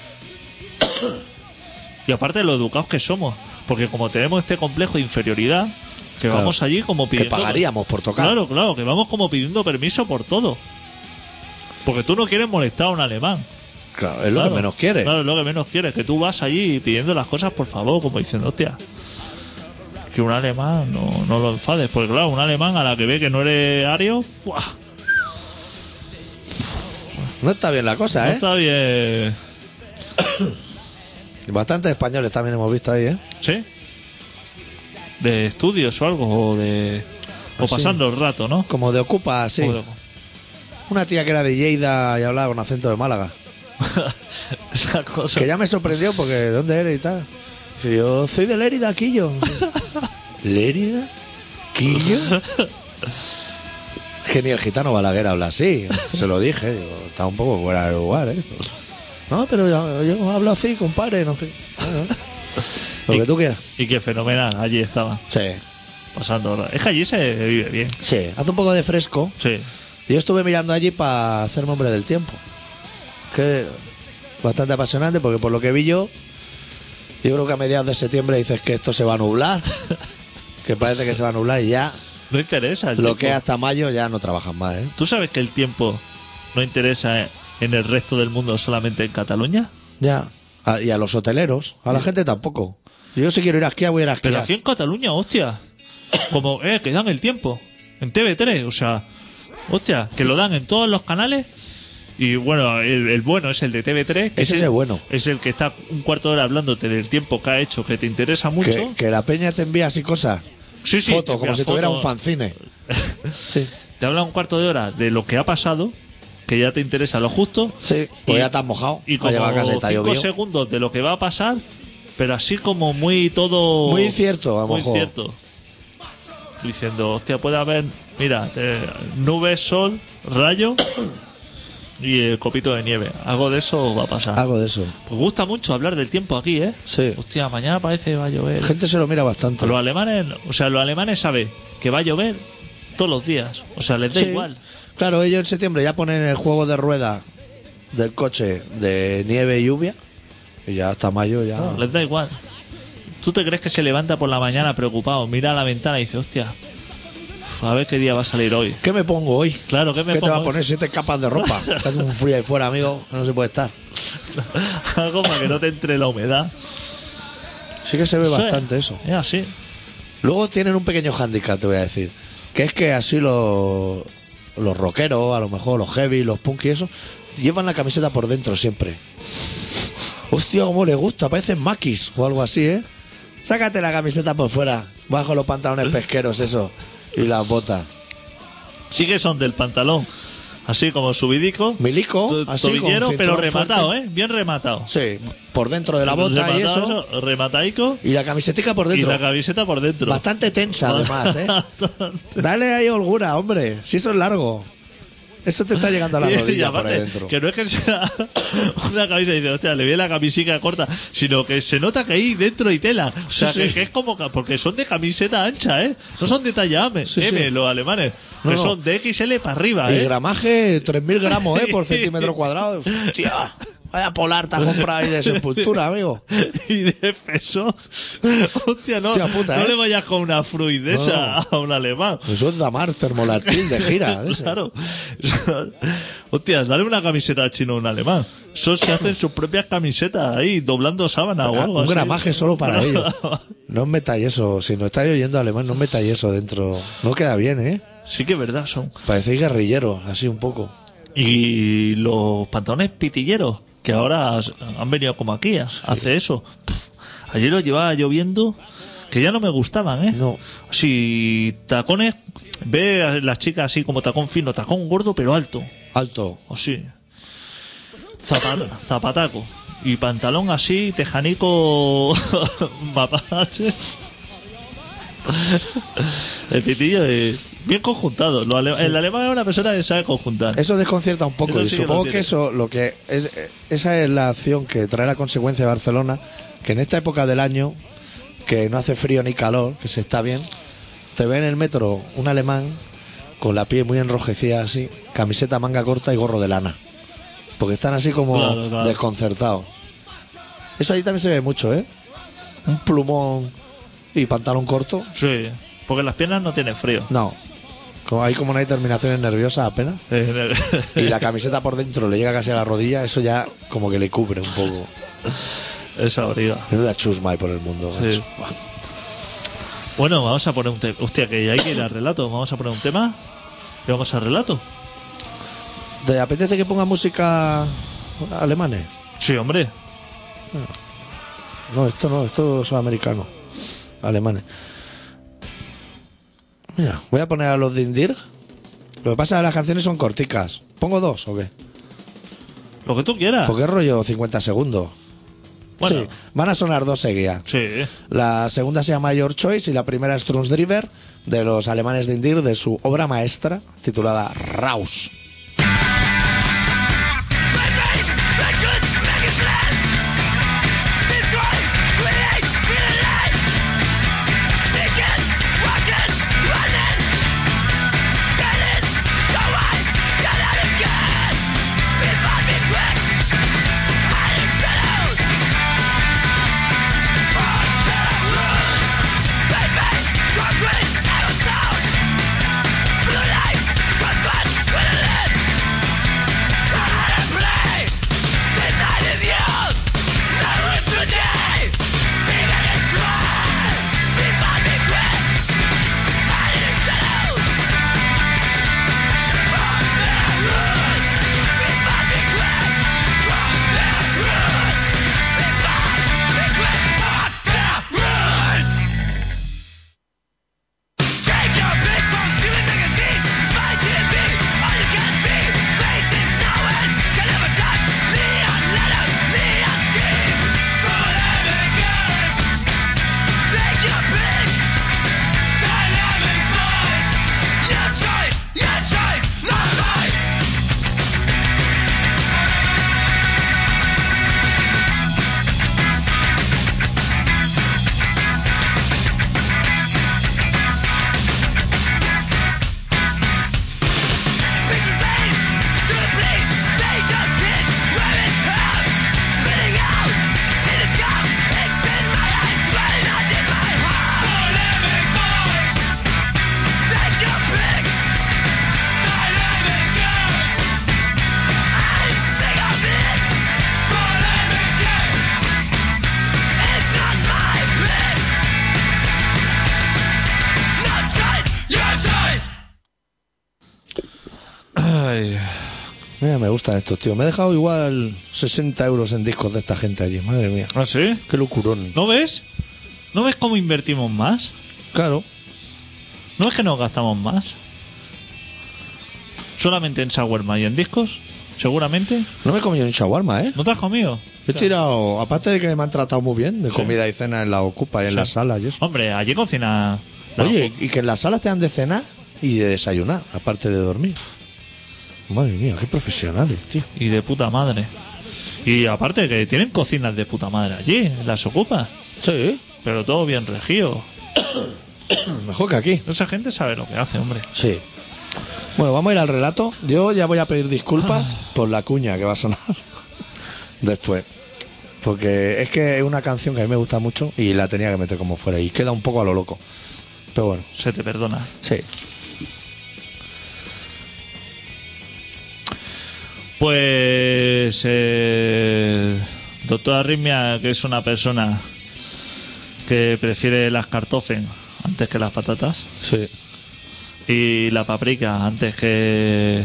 Y aparte de lo educados que somos, porque como tenemos este complejo de inferioridad, que Claro. vamos allí como Que pidiendo... pagaríamos por tocar. Claro, claro, que vamos como pidiendo permiso por todo. Porque tú no quieres molestar a un alemán. Claro, es lo que menos quiere. Claro, es lo que menos quiere. Que tú vas allí pidiendo las cosas por favor, como diciendo, hostia, que un alemán no, no lo enfades. Porque claro, un alemán a la que ve que no eres ario, ¡fua! No está bien la cosa, No ¿eh? está bien. Bastantes españoles también hemos visto ahí, ¿eh? ¿Sí? De estudios o algo, o de... O Así. pasando el rato, ¿no? Como de ocupa, sí. O de- Una tía que era de Lleida y hablaba con acento de Málaga. Esa cosa. Que ya me sorprendió porque ¿de dónde eres y tal? Dice, yo soy de Lérida, Quillo. ¿Lérida? ¿Quillo? Es que ni el gitano Balaguer habla así. Se lo dije. Digo, está un poco fuera de lugar, ¿eh? No, pero yo, yo hablo así, compadre. No sé. Bueno, lo que tú quieras. Y qué fenomenal, allí estaba, Sí, pasando el rato. Es que allí se vive bien. sí. Hace un poco de fresco. Sí. Y yo estuve mirando allí para hacerme hombre del tiempo. Que bastante apasionante porque por lo que vi yo, yo creo que a mediados de septiembre dices que esto se va a nublar. Que parece que se va a nublar y ya No interesa el lo tiempo. que es hasta mayo ya no trabajan más, ¿eh? ¿Tú sabes que el tiempo no interesa en el resto del mundo, solamente en Cataluña? Ya. A- y a los hoteleros, a la gente tampoco. Yo si quiero ir a esquiar, voy a ir a esquiar. Pero aquí en Cataluña, hostia, como, eh, que dan el tiempo. En T V tres, o sea, hostia, que lo dan en todos los canales. Y bueno, el, el bueno es el de T V tres. Que Ese es el bueno. Es el que está un cuarto de hora hablándote del tiempo que ha hecho, que te interesa mucho. Que, que la peña te envía así cosas. Sí, sí, Fotos, te como envía si tuviera fotos. un fanzine. Sí. Te habla un cuarto de hora de lo que ha pasado, que ya te interesa lo justo. Sí. Pues ya te has mojado. Y Ha como llevado a casa y te ha cinco llovido. segundos de lo que va a pasar, pero así como muy todo... Muy cierto, a lo Muy mejor. cierto. Diciendo, hostia, puede haber, mira, eh, nubes, sol, rayo y el copito de nieve. Algo de eso va a pasar. Algo de eso. Pues gusta mucho hablar del tiempo aquí, ¿eh? Sí. Hostia, mañana parece que va a llover. La gente se lo mira bastante. Los alemanes, o sea, los alemanes saben que va a llover todos los días. O sea, les da Sí. igual. Claro, ellos en septiembre ya ponen el juego de rueda del coche de nieve y lluvia. Y ya hasta mayo ya. No, les da igual. ¿Tú te crees que se levanta por la mañana preocupado, mira a la ventana y dice, hostia, uf, a ver qué día va a salir hoy? ¿Qué me pongo hoy? Claro, ¿qué me ¿Qué te pongo va a hoy? poner siete capas de ropa? Que hace un frío ahí fuera, amigo, que no se puede estar. Algo para que no te entre la humedad. Sí que se ve Eso es. bastante eso. Es así. Luego tienen un pequeño hándicap, te voy a decir. Que es que así los, los rockeros, a lo mejor los heavy, los punk y eso, llevan la camiseta por dentro siempre. Hostia, cómo le gusta, parecen maquis o algo así, ¿eh? Sácate la camiseta por fuera, bajo los pantalones pesqueros, eso, y las botas. Sí que son del pantalón, así como subidico, Milico, to- así, con tobillero, pero cinturón rematado, fuerte. ¿eh? Bien rematado. Sí, por dentro de la bota y Rematado, eso, remataico y la camisetica por y dentro. la camiseta por dentro. Bastante tensa, además, ¿eh? Dale ahí holgura, hombre, si eso es largo. Eso te está llegando a la Y- y rodilla por aparte, ahí dentro. que no es que sea una camisa y dice, hostia, le viene la camisica corta, sino que se nota que ahí dentro hay tela. O sea, Sí, que, sí. que es como que, porque son de camiseta ancha, ¿eh? No son de talla M, Sí, M sí. los alemanes, No, que no. son de X L para arriba, Y ¿eh? gramaje tres mil gramos, ¿eh? Por centímetro cuadrado. Hostia, vaya polar te has comprado ahí de sepultura, amigo. Y de peso. Hostia, no, Hostia puta, no ¿eh? le vayas con una fruit de esa No. a un alemán. Eso es Damar termolátil de gira. ese. Claro. Hostia, dale una camiseta al chino a un alemán. Eso se hacen sus propias camisetas ahí, doblando sábana o algo Un así. gramaje solo para ellos. No os metáis eso. Si no estáis oyendo alemán, no os metáis eso dentro. No queda bien, ¿eh? Sí que es verdad, son. Parecéis guerrilleros, así un poco. Y los pantalones pitilleros, que ahora han venido como aquí a hacer eso. Pff, ayer los llevaba lloviendo, que ya no me gustaban, ¿eh? No. Así, tacones, ve a las chicas así como tacón fino, tacón gordo pero alto. Alto. Así. Zapat- zapataco. Y pantalón así, tejanico mapache. El pitillo es bien conjuntado. Lo ale- El alemán es una persona que sabe conjuntar. Eso desconcierta un poco. Eso y sí que lo supongo tiene. que eso, lo que es, esa es la acción que trae la consecuencia de Barcelona, que en esta época del año, que no hace frío ni calor, que se está bien, te ve en el metro un alemán con la piel muy enrojecida así, camiseta manga corta y gorro de lana. Porque están así como Claro, claro. desconcertados. Eso ahí también se ve mucho, ¿eh? Un plumón y pantalón corto. Sí, porque las piernas no tienen frío. No. Como hay como no hay terminaciones nerviosas apenas. Eh, Y la camiseta por dentro le llega casi a la rodilla, eso ya como que le cubre un poco. Esa abriga. Menuda chusma hay por el mundo. Sí. macho. Bueno, vamos a poner un tema. Hostia, que hay que ir al relato. Vamos a poner un tema y vamos al relato. ¿Te apetece que ponga música alemanes? Sí, hombre. No, esto no, esto son americanos. Alemanes. Mira, voy a poner a los Dindirg. Lo que pasa es que las canciones son corticas. ¿Pongo dos o qué? Lo que tú quieras. Porque es rollo cincuenta segundos. Bueno. Sí, van a sonar dos seguidas. Sí. La segunda se llama Your Choice y la primera es Strunzdriver, de los alemanes Dindirg, de su obra maestra titulada Raus. Ay. Mira, me gustan estos, tío. Me he dejado igual sesenta euros en discos de esta gente allí. Madre mía. ¿Ah, sí? Qué locurón. ¿No ves? ¿No ves cómo invertimos más? Claro. ¿No ves que nos gastamos más? Solamente en shawarma y en discos, seguramente. No me he comido un shawarma, ¿eh? ¿No te has comido? He tirado, aparte de que me han tratado muy bien, de Sí. comida y cena en la Ocupa y en Sí. las salas y eso. Hombre, allí cocina... la- Oye, y que en las salas te dan de cenar y de desayunar, aparte de dormir. Madre mía, qué profesionales, tío. Y de puta madre. Y aparte que tienen cocinas de puta madre allí, las ocupa. Sí, Pero todo bien regido. mejor que aquí. Esa gente sabe lo que hace, hombre. Sí. Bueno, vamos a ir al relato. Yo ya voy a pedir disculpas por la cuña que va a sonar después. Porque es que es una canción que a mí me gusta mucho y la tenía que meter como fuera. Y queda un poco a lo loco. Pero bueno, Se te perdona. sí. Pues... Eh, doctor Arritmia, que es una persona que prefiere las kartoffeln antes que las patatas. Sí. Y la paprika antes que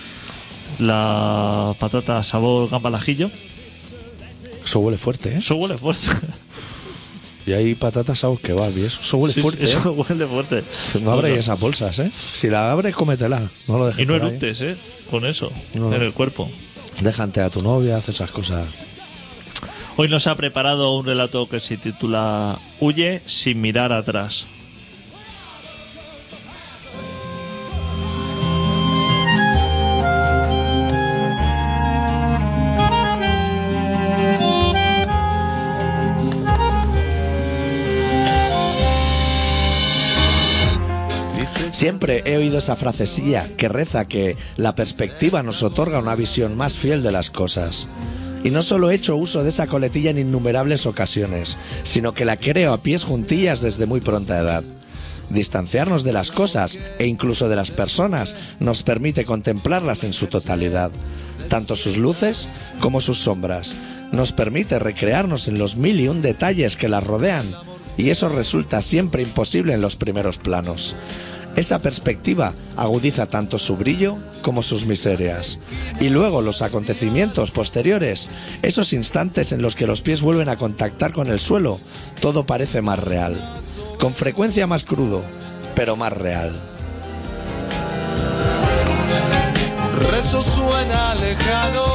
la patata sabor gamba al ajillo. Eso huele fuerte, ¿eh? Eso huele fuerte. Y hay patatas sabor kebab y eso. Eso huele Sí, fuerte, eso ¿eh? huele fuerte. No abres esas bolsas, ¿eh? Si la abres, cómetela. No lo dejes Y no por ahí. eructes, ¿eh? Con eso, No, no. en el cuerpo. Déjate a tu novia, haz esas cosas. Hoy nos ha preparado un relato que se titula Huye sin mirar atrás. Siempre he oído esa frasecilla que reza que la perspectiva nos otorga una visión más fiel de las cosas. Y no solo he hecho uso de esa coletilla en innumerables ocasiones, sino que la creo a pies juntillas desde muy pronta edad. Distanciarnos de las cosas e incluso de las personas nos permite contemplarlas en su totalidad, tanto sus luces como sus sombras. Nos permite recrearnos en los mil y un detalles que las rodean, y eso resulta siempre imposible en los primeros planos. Esa perspectiva agudiza tanto su brillo como sus miserias. Y luego los acontecimientos posteriores, esos instantes en los que los pies vuelven a contactar con el suelo, todo parece más real. Con frecuencia más crudo, pero más real. Rezo suena lejano,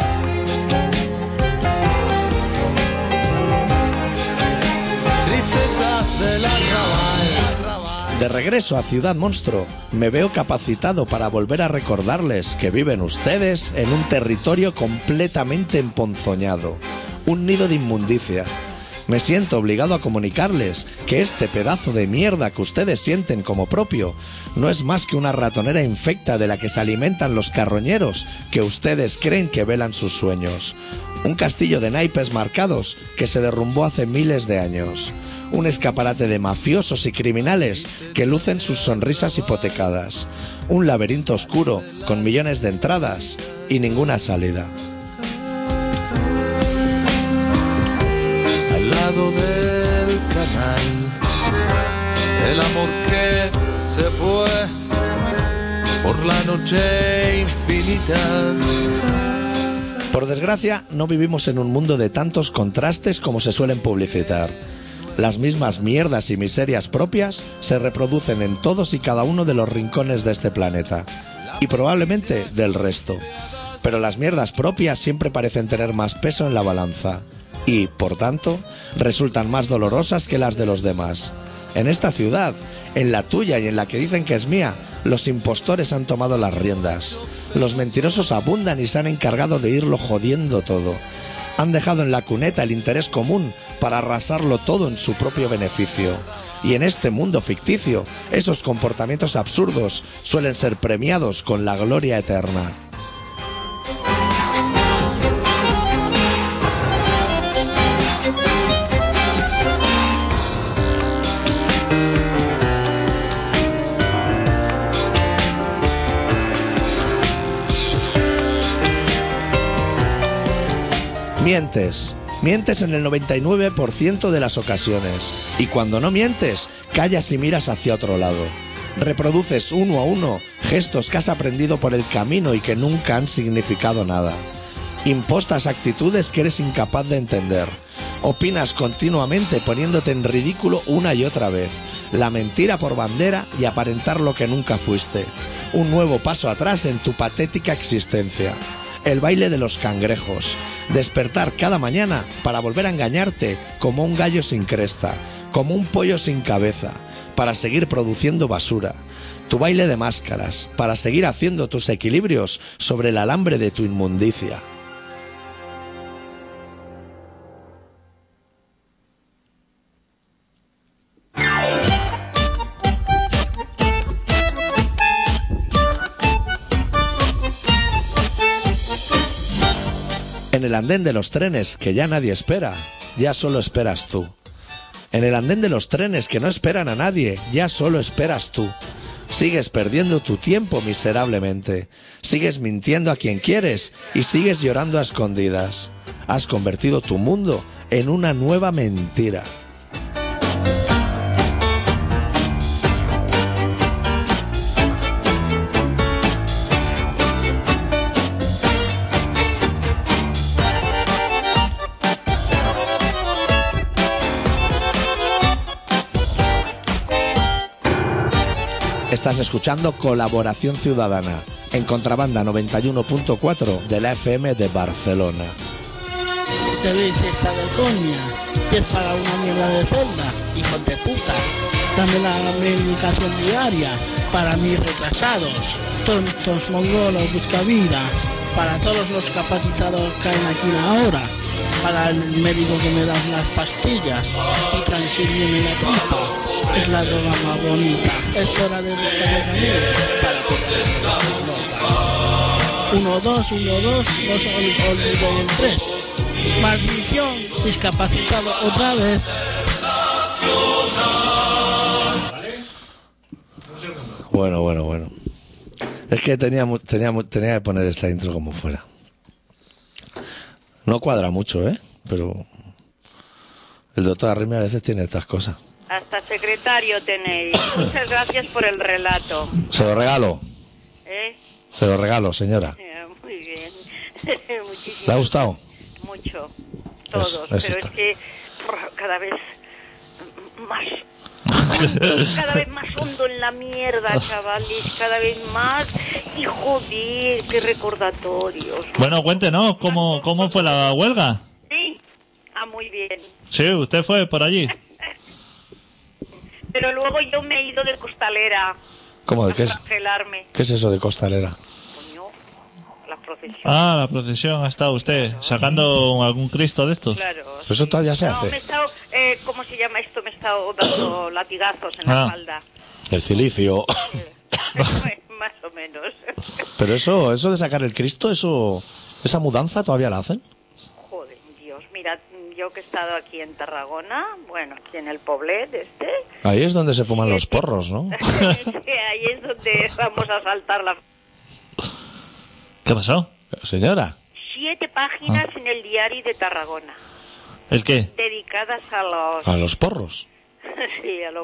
tristezas del arrabal. De regreso a Ciudad Monstruo, me veo capacitado para volver a recordarles que viven ustedes en un territorio completamente emponzoñado, un nido de inmundicia. Me siento obligado a comunicarles que este pedazo de mierda que ustedes sienten como propio no es más que una ratonera infecta de la que se alimentan los carroñeros que ustedes creen que velan sus sueños. Un castillo de naipes marcados que se derrumbó hace miles de años. Un escaparate de mafiosos y criminales que lucen sus sonrisas hipotecadas. Un laberinto oscuro con millones de entradas y ninguna salida. Del canal, el amor que se fue por la noche infinita. Por desgracia, no vivimos en un mundo de tantos contrastes como se suelen publicitar. Las mismas mierdas y miserias propias se reproducen en todos y cada uno de los rincones de este planeta, y probablemente del resto. Pero las mierdas propias siempre parecen tener más peso en la balanza. Y, por tanto, resultan más dolorosas que las de los demás. En esta ciudad, en la tuya y en la que dicen que es mía, los impostores han tomado las riendas. Los mentirosos abundan y se han encargado de irlo jodiendo todo. Han dejado en la cuneta el interés común para arrasarlo todo en su propio beneficio. Y en este mundo ficticio, esos comportamientos absurdos suelen ser premiados con la gloria eterna. Mientes. Mientes en el noventa y nueve por ciento de las ocasiones. Y cuando no mientes, callas y miras hacia otro lado. Reproduces uno a uno gestos que has aprendido por el camino y que nunca han significado nada. Impostas actitudes que eres incapaz de entender. Opinas continuamente poniéndote en ridículo una y otra vez. La mentira por bandera y aparentar lo que nunca fuiste. Un nuevo paso atrás en tu patética existencia. El baile de los cangrejos. Despertar cada mañana para volver a engañarte como un gallo sin cresta, como un pollo sin cabeza, para seguir produciendo basura. Tu baile de máscaras, para seguir haciendo tus equilibrios sobre el alambre de tu inmundicia. En el andén de los trenes que ya nadie espera, ya solo esperas tú. En el andén de los trenes que no esperan a nadie, ya solo esperas tú. Sigues perdiendo tu tiempo miserablemente. Sigues mintiendo a quien quieres y sigues llorando a escondidas. Has convertido tu mundo en una nueva mentira. Estás escuchando Colaboración Ciudadana en Contrabanda noventa y uno punto cuatro de la F M de Barcelona. Te ves esta de coña, empieza una mierda de celda, hijo de puta. Dame la medicación diaria para mis retrasados, tontos mongolos busca vida, para todos los capacitados que hay aquí ahora, para el médico que me da las pastillas y transirme la tripa. Es la droga más bonita, es hora de buscar el camino para poder esta droga. Uno, dos, uno, dos, no se olviden en tres. Maldición, discapacitado otra vez. Bueno, bueno, bueno. Es que tenía, mu- tenía, mu- tenía que poner esta intro como fuera. No cuadra mucho, ¿eh? Pero el doctor Arrimia a veces tiene estas cosas. Hasta secretario tenéis. Muchas gracias por el relato. Se lo regalo, ¿Eh? se lo regalo, señora. Eh, Muy bien. Muchísimas ¿Le ha gustado? Mucho. Todos. Eso Pero está. es que brr, cada vez más... cada vez más hondo en la mierda, chavales. Cada vez más... Y joder, qué recordatorios. Bueno, cuéntenos, ¿cómo, cómo fue la huelga? Sí. Ah, muy bien. Sí, usted fue por allí. Pero luego yo me he ido de costalera ¿Cómo? ¿De a qué es, flagelarme. qué es eso de costalera? Coño, la procesión. Ah, la procesión ha estado usted sacando algún Cristo de estos. Claro. Pero eso todavía se No, me he hace. estado, eh, ¿cómo se llama esto? Me he estado dando latigazos en Ah. la espalda. El cilicio. Más o menos. Pero eso, eso de sacar el Cristo, eso, esa mudanza todavía la hacen. Joder, Dios, mira, yo que he estado aquí en Tarragona, bueno, aquí en el Poblet este, Ahí es donde se fuman los porros, ¿no? que ahí es donde vamos a saltar la... ¿Qué pasó? Señora, Siete páginas Ah. en el diario de Tarragona, ¿El qué? dedicadas a los... a los porros. sí, a los...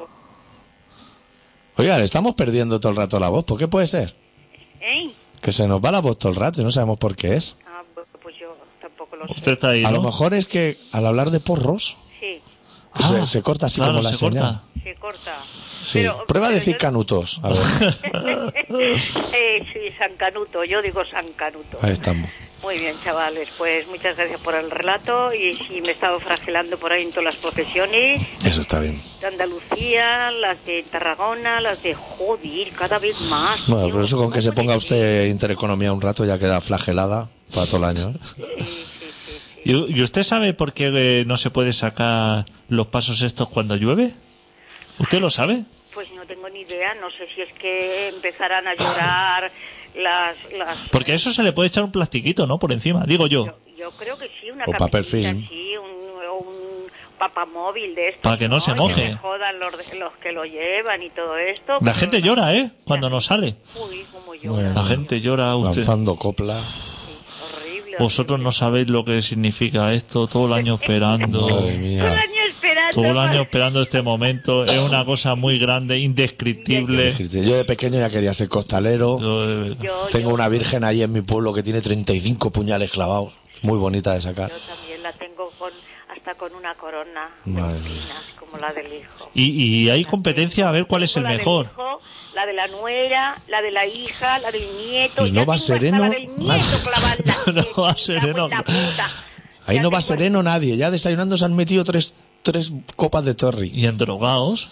Oiga, le estamos perdiendo todo el rato la voz. ¿Por qué puede ser? ¿Eh? Que se nos va la voz todo el rato y no sabemos por qué es. Ah, pues pues yo tampoco lo Usted sé. está ahí, A lo ¿no? mejor es que al hablar de porros Sí, Ah, se, se corta así claro, como la se señal. corta. se corta. Sí. Pero- Prueba a pero decir yo- canutos. A ver, eh, sí, San Canuto, yo digo San Canuto. ahí estamos. Muy bien, chavales, pues muchas gracias por el relato y sí, me he estado fragelando por ahí en todas las profesiones, Eso está bien. de Andalucía, las de Tarragona, las de joder, cada vez más. Bueno, tío. pero eso con que se ¿Cómo ponga puede usted Intereconomía un rato ya queda flagelada para todo el año, ¿eh? ser? Sí, sí, sí, sí. ¿Y, y usted sabe por qué eh, no se puede sacar los pasos estos cuando llueve? ¿Usted lo sabe? Pues no tengo ni idea, no sé si es que empezarán a llorar las... las Porque a eso se le puede echar un plastiquito, ¿no? Por encima, digo yo. yo, yo creo que sí, una O papel camiseta, film. sí, un, un papamóvil de estos. Para que no se Y moje. Que me jodan los, de- los que lo llevan y todo esto. La pero gente no- llora, ¿eh? Cuando no sale. Uy, cómo llora. La gente llora. Usted. Lanzando copla. Horrible. Vosotros no sabéis lo que significa esto. Todo el año esperando. Madre Todo el mía. año esperando. Todo el año para- esperando este momento. Es una cosa muy grande, indescriptible. Yo de pequeño ya quería ser costalero. Yo, de verdad. Yo, Tengo yo- una virgen ahí en mi pueblo que tiene treinta y cinco puñales clavados. Muy bonita de sacar. Yo también la tengo con hasta con una corona de Madre espinas, como la del hijo. Y, y hay competencia a ver cuál es el Tengo la mejor. del hijo, la de la nuera, la de la hija, la del nieto. ¿Y no ya va tengo hasta sereno? La del nieto clavada en la No sien, va me cago sereno. en la puta. Ahí Ya no va tengo- sereno nadie. Ya desayunando se han metido tres, tres copas de torri. Y en drogados.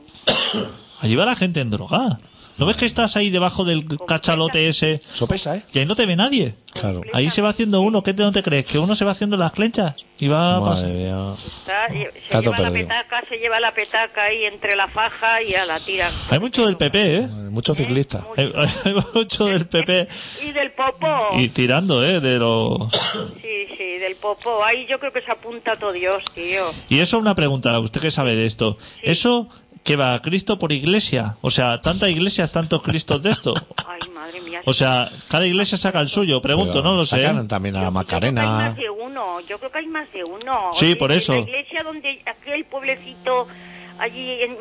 Allí va la gente en drogada. ¿No ves que estás ahí debajo del cachalote ese Eso pesa, ¿eh? y ahí no te ve nadie? Claro. Ahí se va haciendo uno. ¿Qué te, no te crees? ¿Que uno se va haciendo las clenchas? Y va a Madre pasar. mía. Está- se Está todo lleva la perdido. petaca, se lleva la petaca ahí entre la faja y a la tira. Hay mucho del P P, ¿eh? Muchos ciclistas. Hay, hay mucho del P P Y del popo. y tirando, ¿eh? De los... Sí, sí, del popo. Ahí yo creo que se apunta todo Dios, tío. Y eso una pregunta, usted que sabe de esto. ¿Eso que va Cristo por iglesia? O sea, ¿tantas iglesias, tantos Cristos de esto? Ay, madre mía. O sea, cada iglesia saca el suyo, pregunto, Pero no lo sé. ¿eh? Sacan también a la Yo creo que hay Macarena. más de uno, yo creo que hay más de uno. Sí, Oye, por en eso. La iglesia donde aquel pueblecito allí en,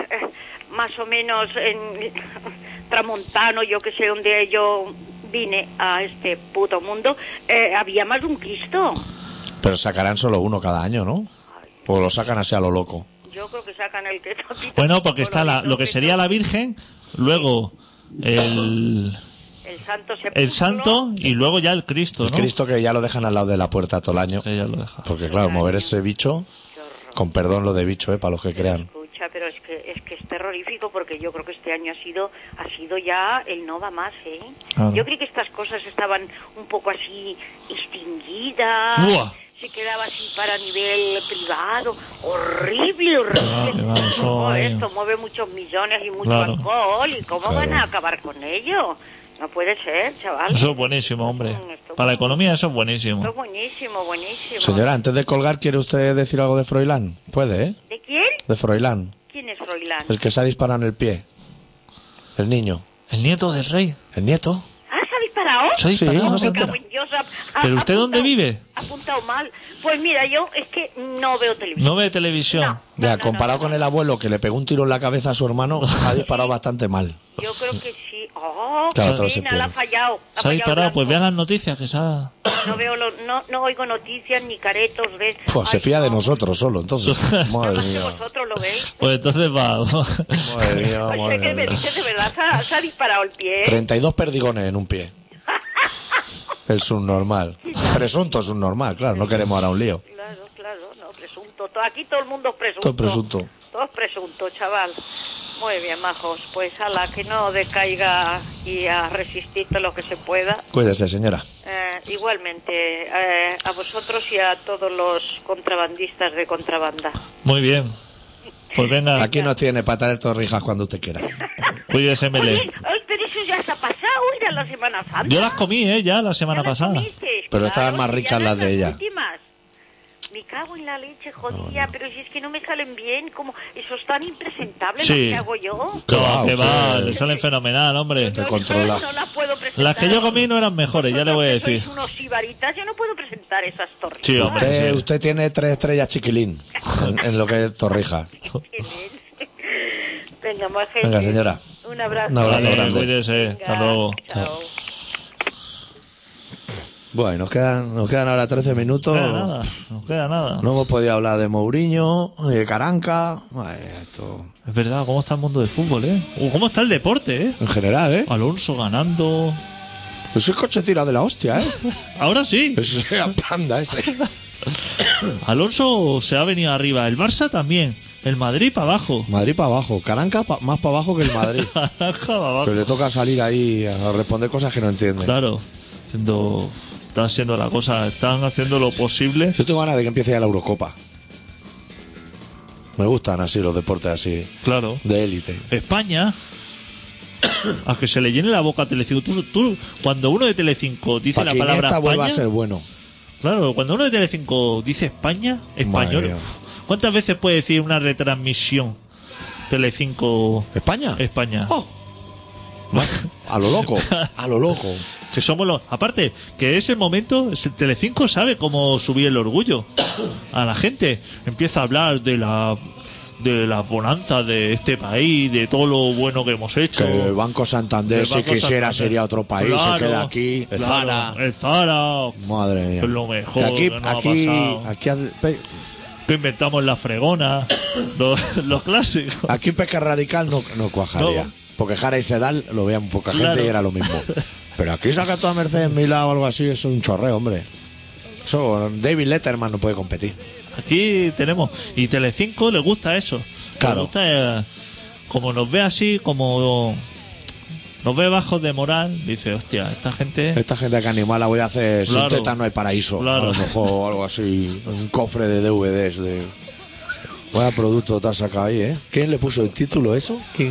más o menos en Tramontano, yo que sé, donde yo vine a este puto mundo, eh, había más de un Cristo. Pero sacarán solo uno cada año, ¿no? O lo sacan así a lo loco. Yo creo que sacan el que Bueno, porque está la, lo que sería la Virgen, luego el, el santo sepulcro. el Santo y luego ya el Cristo, El ¿no? Cristo que ya lo dejan al lado de la puerta todo el año. Que ya lo deja. Porque claro, mover ese bicho, Qué horror. con perdón lo de bicho, ¿eh? Para los que crean. Escucha, pero es que es que es terrorífico porque yo creo que este año ha sido ha sido ya el no va más, ¿eh? Claro. Yo creí que estas cosas estaban un poco así extinguidas. ¡Buah! Se quedaba así para nivel privado. Horrible, horrible. Ah, que va, eso Oh, ahí. esto mueve muchos millones y mucho Claro. alcohol. ¿Y cómo Claro. van a acabar con ello? No puede ser, chaval. Eso es buenísimo, hombre. Mm, esto- Para la economía eso es Esto buenísimo. es buenísimo, buenísimo. Señora, antes de colgar, ¿quiere usted decir algo de Froilán? Puede, ¿eh? ¿De quién? De Froilán. ¿Quién es Froilán? El que se ha disparado en el pie. El niño. El nieto del rey. ¿El nieto? ¿Ah, se ha disparado? Se ha Sí, disparado. no se Me entera. cago en Dios, ha- ha- ¿Pero ha usted dónde apuntado- vive? Ha apuntado mal. Pues mira, yo es que no veo televisión. No ve televisión. No. Ya, no, comparado no, con no. el abuelo que le pegó un tiro en la cabeza a su hermano, ha disparado bastante mal. Yo creo que sí. Oh, Claro, qué todo se pena, la ha pierde. fallado. Se Ha ha fallado disparado. el Pues vean blanco. las noticias que se ha... No veo lo- no, no oigo noticias ni caretos, ¿ves? Pues se Ay, fía de no. nosotros solo, entonces. Madre No sé mía. vosotros lo veis. Pues entonces va. Madre mía, Oye, madre ¿qué me mía. dices de verdad? ¿Se ha, se ha disparado el pie? treinta y dos perdigones en un pie. El subnormal. Presunto subnormal, claro. No queremos ahora un lío. Claro, claro, no, presunto. To- Aquí todo el mundo es presunto. Todo es presunto. Todo es presunto, chaval. Muy bien, majos. Pues a la que no decaiga y a resistir todo lo que se pueda. Cuídese, señora. Eh, igualmente, eh, a vosotros y a todos los contrabandistas de contrabanda. Muy bien. Pues venga, Aquí nos tiene para traer torrijas cuando usted quiera. cuídese, Oye, Mele. ay, pero eso ya se ha pasado, era la Semana Santa. Yo las comí, ¿eh? Ya la semana ¿Ya las pasada. comisteis? Pero estaban más ya ricas eran las de ella. últimas. Me cago en la leche, jodida, pero si es que no me salen bien, como esos tan impresentables Sí. los que hago yo. Que va, va, que va, usted- le salen fenomenal, hombre. Te No, controla. No las puedo presentar. Las que yo comí no eran mejores, ya le voy a Vosotros que decir. sois unos sibaritas, yo no puedo presentar esas torres. Sí, hombre. Usted, sí. usted tiene tres estrellas chiquilín en, en lo que es torrija. Venga, más gente. Venga, señora. Un abrazo. Un abrazo Vale, grande. cuídese. Venga, Hasta luego. Chao. Bueno, nos quedan, nos quedan ahora trece minutos. No queda nada, no queda nada. No hemos podido hablar de Mourinho, ni de Caranca. Ay, esto, Es verdad, ¿cómo está el mundo del fútbol, eh? Uh, ¿Cómo está el deporte, eh? en general, ¿eh? Alonso ganando. Ese coche tira de la hostia, ¿eh? Ahora sí. Ese panda ese. Alonso se ha venido arriba. El Barça también. El Madrid para abajo. Madrid para abajo. Caranca pa- más para abajo que el Madrid. Naranja para abajo. Pero le toca salir ahí a responder cosas que no entiende. Claro. Siendo, está haciendo la cosa. Están haciendo lo posible. Yo tengo ganas de que empiece ya la Eurocopa. Me gustan así los deportes así, Claro. de élite. España. A que se le llene la boca a Telecinco. Tú, tú, cuando uno de Telecinco dice Para la que palabra Iniesta vuelva a España. ser bueno. Claro, cuando uno de Telecinco dice España, español. mía. uf, ¿Cuántas veces puede decir una retransmisión Telecinco ¿España? España? Oh. A lo loco, a lo loco. Que somos los. Aparte, que es el momento. es- Telecinco sabe cómo subir el orgullo a la gente. Empieza a hablar de la. De las bonanzas de este país, de todo lo bueno que hemos hecho. Que el Banco Santander, El si Banco quisiera, Santander. sería otro país, Claro, se queda aquí. El claro, Zara. El Zara. Madre mía. Es lo mejor Que aquí, que nos ha aquí, pasado. aquí, hace- pe- Que inventamos la fregona. Los, los clásicos. aquí Pesca Radical no, no cuajaría. No. Porque Jara y Sedal lo veían poca Claro. gente y era lo mismo. Pero aquí saca toda Mercedes Milá o algo así, es un chorreo, hombre. Eso, David Letterman no puede competir. Aquí tenemos. Y Telecinco le gusta eso. Claro. Le gusta, eh, como nos ve así, como nos ve bajos de moral, dice, hostia, esta gente. Esta gente que animala voy a hacer Claro. sin tetas no hay paraíso. Claro. A lo mejor algo así, un cofre de D V Ds de... Vaya producto te has sacado ahí, ¿eh? ¿Quién le puso el título eso? ¿Quién?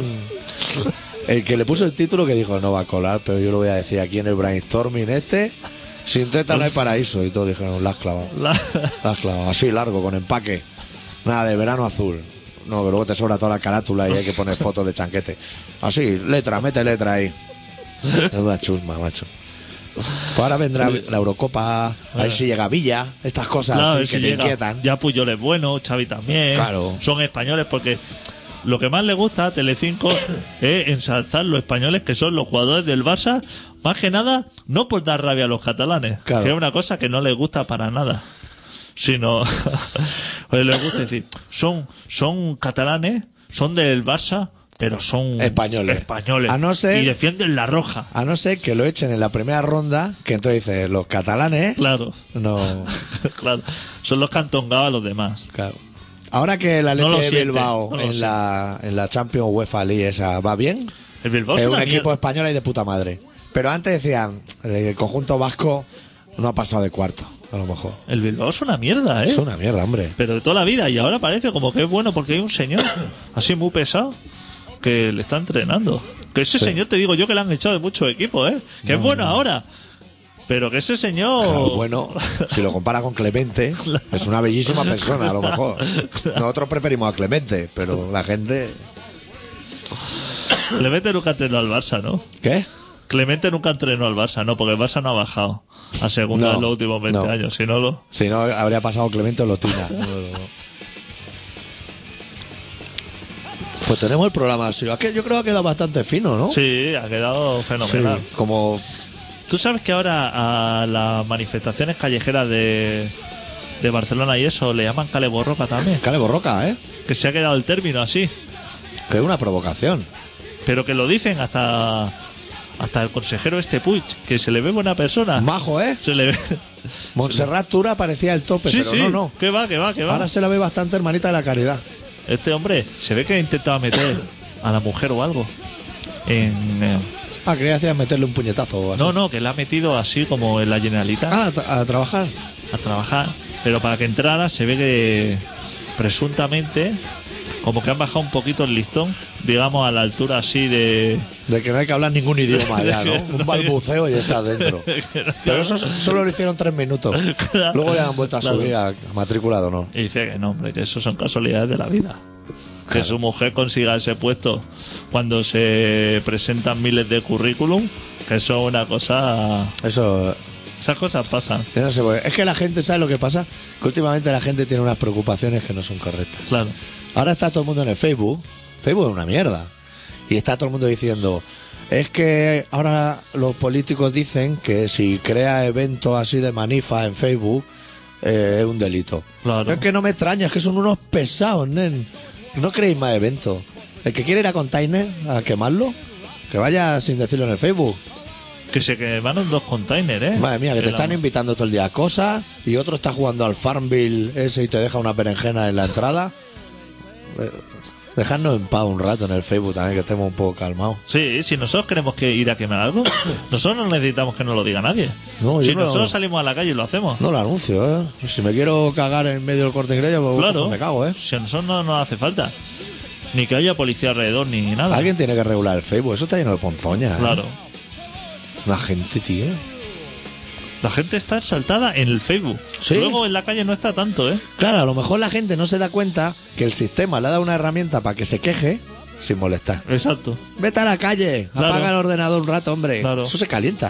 El que le puso el título que dijo, no va a colar, pero yo lo voy a decir aquí en el brainstorming este. Sin tetas no hay paraíso. Y todos dijeron, la has clavado. La- La has clavado. Así largo, con empaque. Nada de verano azul. No, que luego te sobra toda la carátula y hay que poner fotos de chanquete. Así, letra, mete letra ahí. Es una chusma, macho. Pues ahora vendrá la Eurocopa, ahí sí llega Villa, estas cosas Claro, a así ver que si te llega. inquietan. Ya Puyol es bueno, Xavi también. Claro. Son españoles porque lo que más le gusta a Telecinco es ensalzar los españoles que son los jugadores del Barça, más que nada, no por dar rabia a los catalanes, Claro. que es una cosa que no les gusta para nada, sino pues les gusta decir, son, son catalanes, son del Barça, pero son Españoles. españoles A no ser- y defienden la roja. A no ser que lo echen en la primera ronda, que entonces dice, los catalanes, Claro, no... claro, son los que han tongado a los demás. Claro. Ahora que el No Athletic lo de siente, Bilbao no lo en, la, en la Champions UEFA League esa va bien, El Bilbao es es un una equipo mierda. español y de puta madre. Pero antes decían, el conjunto vasco no ha pasado de cuarto, a lo mejor. El Bilbao es una mierda, ¿eh? Es una mierda, hombre. Pero de toda la vida. Y ahora parece como que es bueno porque hay un señor así muy pesado que le está entrenando. Que ese Sí. señor, te digo yo, que le han echado de muchos equipos, ¿eh? Que es bueno ahora. Pero que ese señor... Claro, bueno, si lo compara con Clemente, es una bellísima persona, a lo mejor. Nosotros preferimos a Clemente, pero la gente... Clemente nunca entrenó al Barça, ¿no? ¿Qué? Clemente nunca entrenó al Barça, ¿no? Porque el Barça no ha bajado a segunda No, en los últimos veinte no. años. Si no, lo... Si no, habría pasado Clemente o Lotina. Pues tenemos el programa así. Es que yo creo que ha quedado bastante fino, ¿no? Sí, ha quedado fenomenal. Sí, como... ¿Tú sabes que ahora a las manifestaciones callejeras de, de Barcelona y eso le llaman Cale Borroca también? Cale Borroca, ¿eh? Que se ha quedado el término así. Que es una provocación. Pero que lo dicen hasta hasta el consejero este Puig, que se le ve buena persona. Majo, ¿eh? Se le ve... Montserrat Tura parecía el tope, Sí, pero sí, no, no. que va, que va, que va. Ahora se la ve bastante hermanita de la caridad. Este hombre se ve que ha intentado meter a la mujer o algo en... eh, Ah, que hacías meterle un puñetazo o así. No, no, que la ha metido así como en la Generalitat Ah, a, tra- a trabajar. a trabajar. Pero para que entrara se ve que presuntamente como que han bajado un poquito el listón, digamos a la altura así de... De que no hay que hablar ningún idioma ya, ¿no? Un balbuceo y está dentro. Pero eso solo lo hicieron tres minutos. Luego le han vuelto a Claro. subir a matrícula de honor. Y dice que no, hombre, que eso son casualidades de la vida. Que Claro. su mujer consiga ese puesto cuando se presentan miles de currículum, que eso es una cosa... Eso, Esas cosas pasan, yo no sé, porque es que la gente, ¿sabe lo que pasa? Que últimamente la gente tiene unas preocupaciones que no son correctas. claro. Ahora está todo el mundo en el Facebook. Facebook es una mierda. Y está todo el mundo diciendo, es que ahora los políticos dicen que si crea eventos así de manifa en Facebook eh, es un delito. Claro. Es que no me extraña, es que son unos pesados, nen. No creéis más eventos. El que quiere ir a container a quemarlo, que vaya sin decirlo en el Facebook. Que se quemaron dos containers, ¿eh? Madre mía, que te la- están invitando todo el día a cosas y otro está jugando al Farmville ese y te deja una berenjena en la entrada. Eh, Dejadnos en paz un rato en el Facebook también, que estemos un poco calmados. Sí, si nosotros queremos que ir a quemar algo, nosotros no necesitamos que nos lo diga nadie. No, yo si no- nosotros salimos a la calle y lo hacemos. No lo anuncio, ¿eh? Si me quiero cagar en medio del Corte Inglés, pues Claro, me cago, ¿eh? si a nosotros no nos hace falta. Ni que haya policía alrededor, ni nada. Alguien tiene que regular el Facebook, eso está lleno de ponzoñas. ¿eh? Claro. La gente, tío. La gente está exaltada en el Facebook. Sí. Luego en la calle no está tanto, ¿eh? Claro, a lo mejor la gente no se da cuenta que el sistema le ha dado una herramienta para que se queje sin molestar. Exacto. Vete a la calle, Claro. apaga el ordenador un rato, hombre. Claro. Eso se calienta.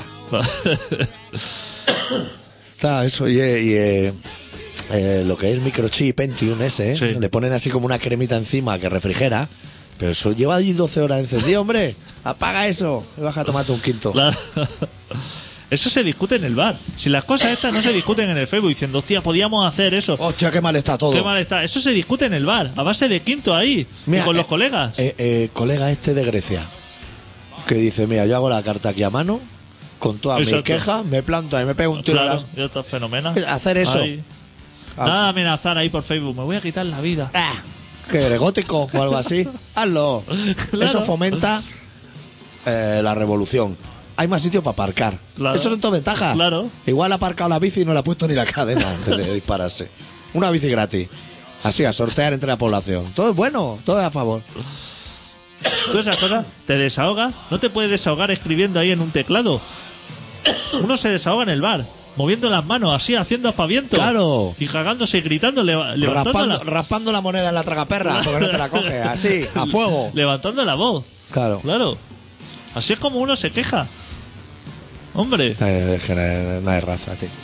Está eso, y, eh, y, eh, eh, lo que es el microchip Pentium ese, ¿eh? Sí. Le ponen así como una cremita encima que refrigera. Pero eso lleva allí doce horas encendido, hombre. Apaga eso y baja a tomarte un quinto. Claro. Eso se discute en el bar. Si las cosas estas no se discuten en el Facebook diciendo, hostia, podíamos hacer eso. Hostia, qué mal está todo. Qué mal está. Eso se discute en el bar, a base de quinto ahí. Mira, y con eh, los colegas. Eh, eh, colega este de Grecia, que dice, mira, yo hago la carta aquí a mano, con todas mis Exacto. quejas, me planto y me pego un tiro en Claro, las- ya está fenomenal. Hacer eso. Ahí. Ah. Nada, amenazar ahí por Facebook. Me voy a quitar la vida. Ah, que eres gótico o algo así. Hazlo. Claro. Eso fomenta eh, la revolución. Hay más sitio para aparcar. Claro. Eso son todas ventajas. Claro. Igual ha aparcado la bici y no le ha puesto ni la cadena antes de dispararse. Una bici gratis. Así, a sortear entre la población. Todo es bueno, todo es a favor. Tú esas cosas te desahogas. No te puedes desahogar escribiendo ahí en un teclado. Uno se desahoga en el bar, moviendo las manos así, haciendo aspavientos. Claro. Y cagándose y gritando, leva- levantando, Raspando, la, raspando la moneda en la tragaperra, porque no te la coge. Así, a fuego. levantando la voz. Claro. Claro. Así es como uno se queja. Hombre, Eh, es que no no hay raza, tío.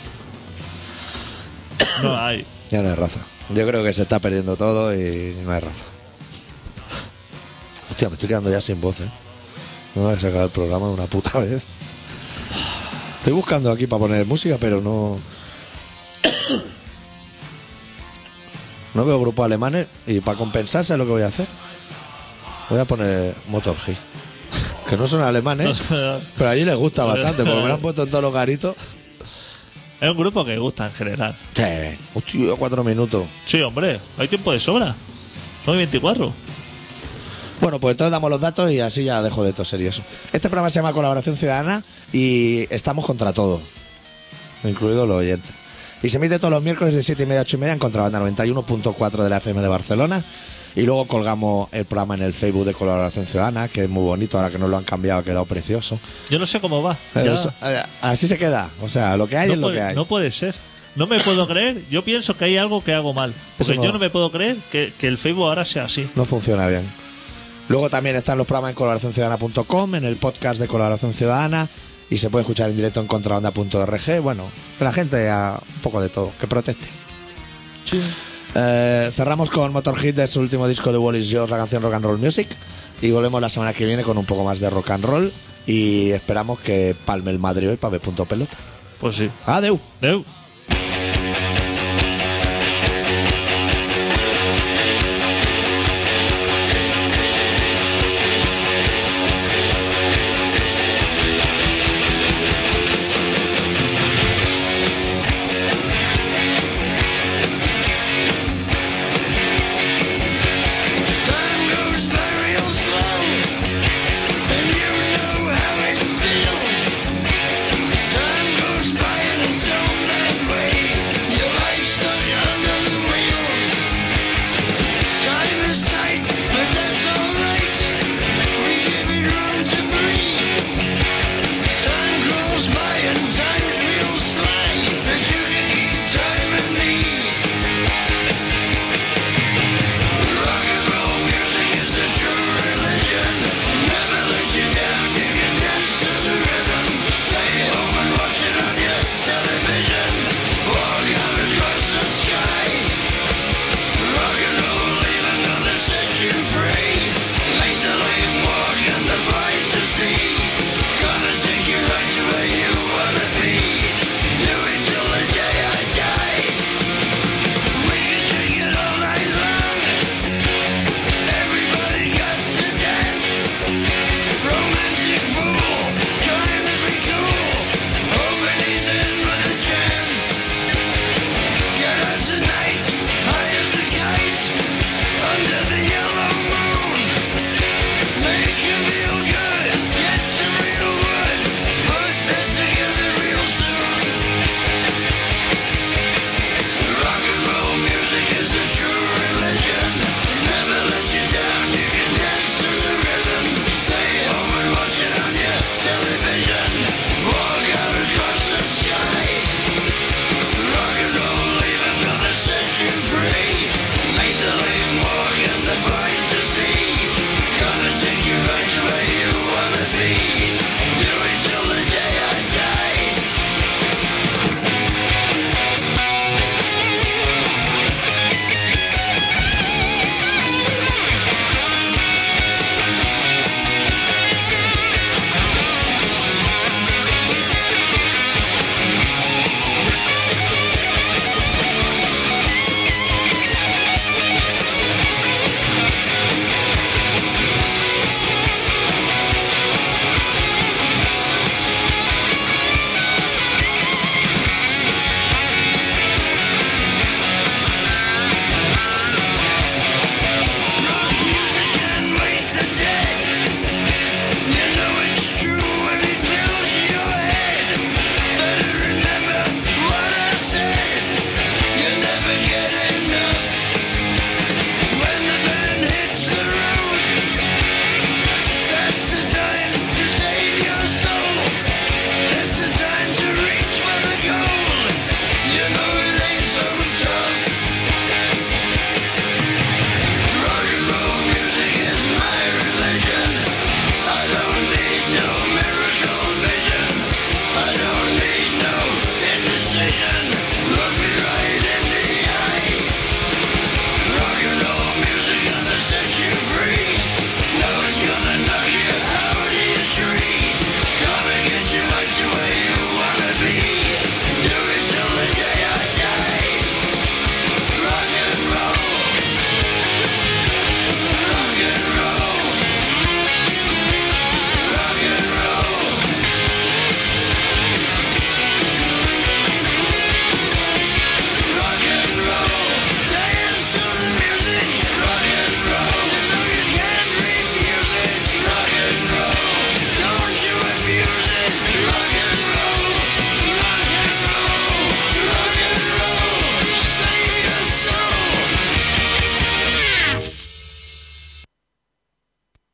no hay. Ya no hay raza. Yo creo que se está perdiendo todo y no hay raza. Hostia, me estoy quedando ya sin voz, ¿eh? No voy a sacar el programa de una puta vez. Estoy buscando aquí para poner música, pero no... No veo grupos alemanes y para compensarse lo que voy a hacer. Voy a poner Motor G. Que no son alemanes, pero allí les gusta bastante, porque me lo han puesto en todos los garitos. Es un grupo que gusta en general. Sí. Hostia, cuatro minutos. Sí, hombre, hay tiempo de sobra. nueve veinticuatro. Bueno, pues entonces damos los datos y así ya dejo de toser y eso. Este programa se llama Colaboración Ciudadana y estamos contra todo, incluidos los oyentes. Y se emite todos los miércoles de siete y media a ocho y media en Contrabanda noventa y uno punto cuatro de la F M de Barcelona. Y luego colgamos el programa en el Facebook de Colaboración Ciudadana, que es muy bonito, ahora que nos lo han cambiado, ha quedado precioso. Yo no sé cómo va. Ya. Eso, eh, así se queda. O sea, lo que hay no, es lo puede, que hay. no puede ser. No me puedo creer. Yo pienso que hay algo que hago mal. Porque Eso no- yo no me puedo creer que, que el Facebook ahora sea así. No funciona bien. Luego también están los programas en colaboración ciudadana punto com, en el podcast de Colaboración Ciudadana, y se puede escuchar en directo en contrabanda punto org. Bueno, que la gente haga un poco de todo, que proteste. Sí. Eh, cerramos con Motorhead de su último disco de Wall is Yours, la canción Rock and Roll Music, y volvemos la semana que viene con un poco más de rock and roll y esperamos que palme el Madrid hoy para ver punto pelota. Pues sí. Adeu. Adeu.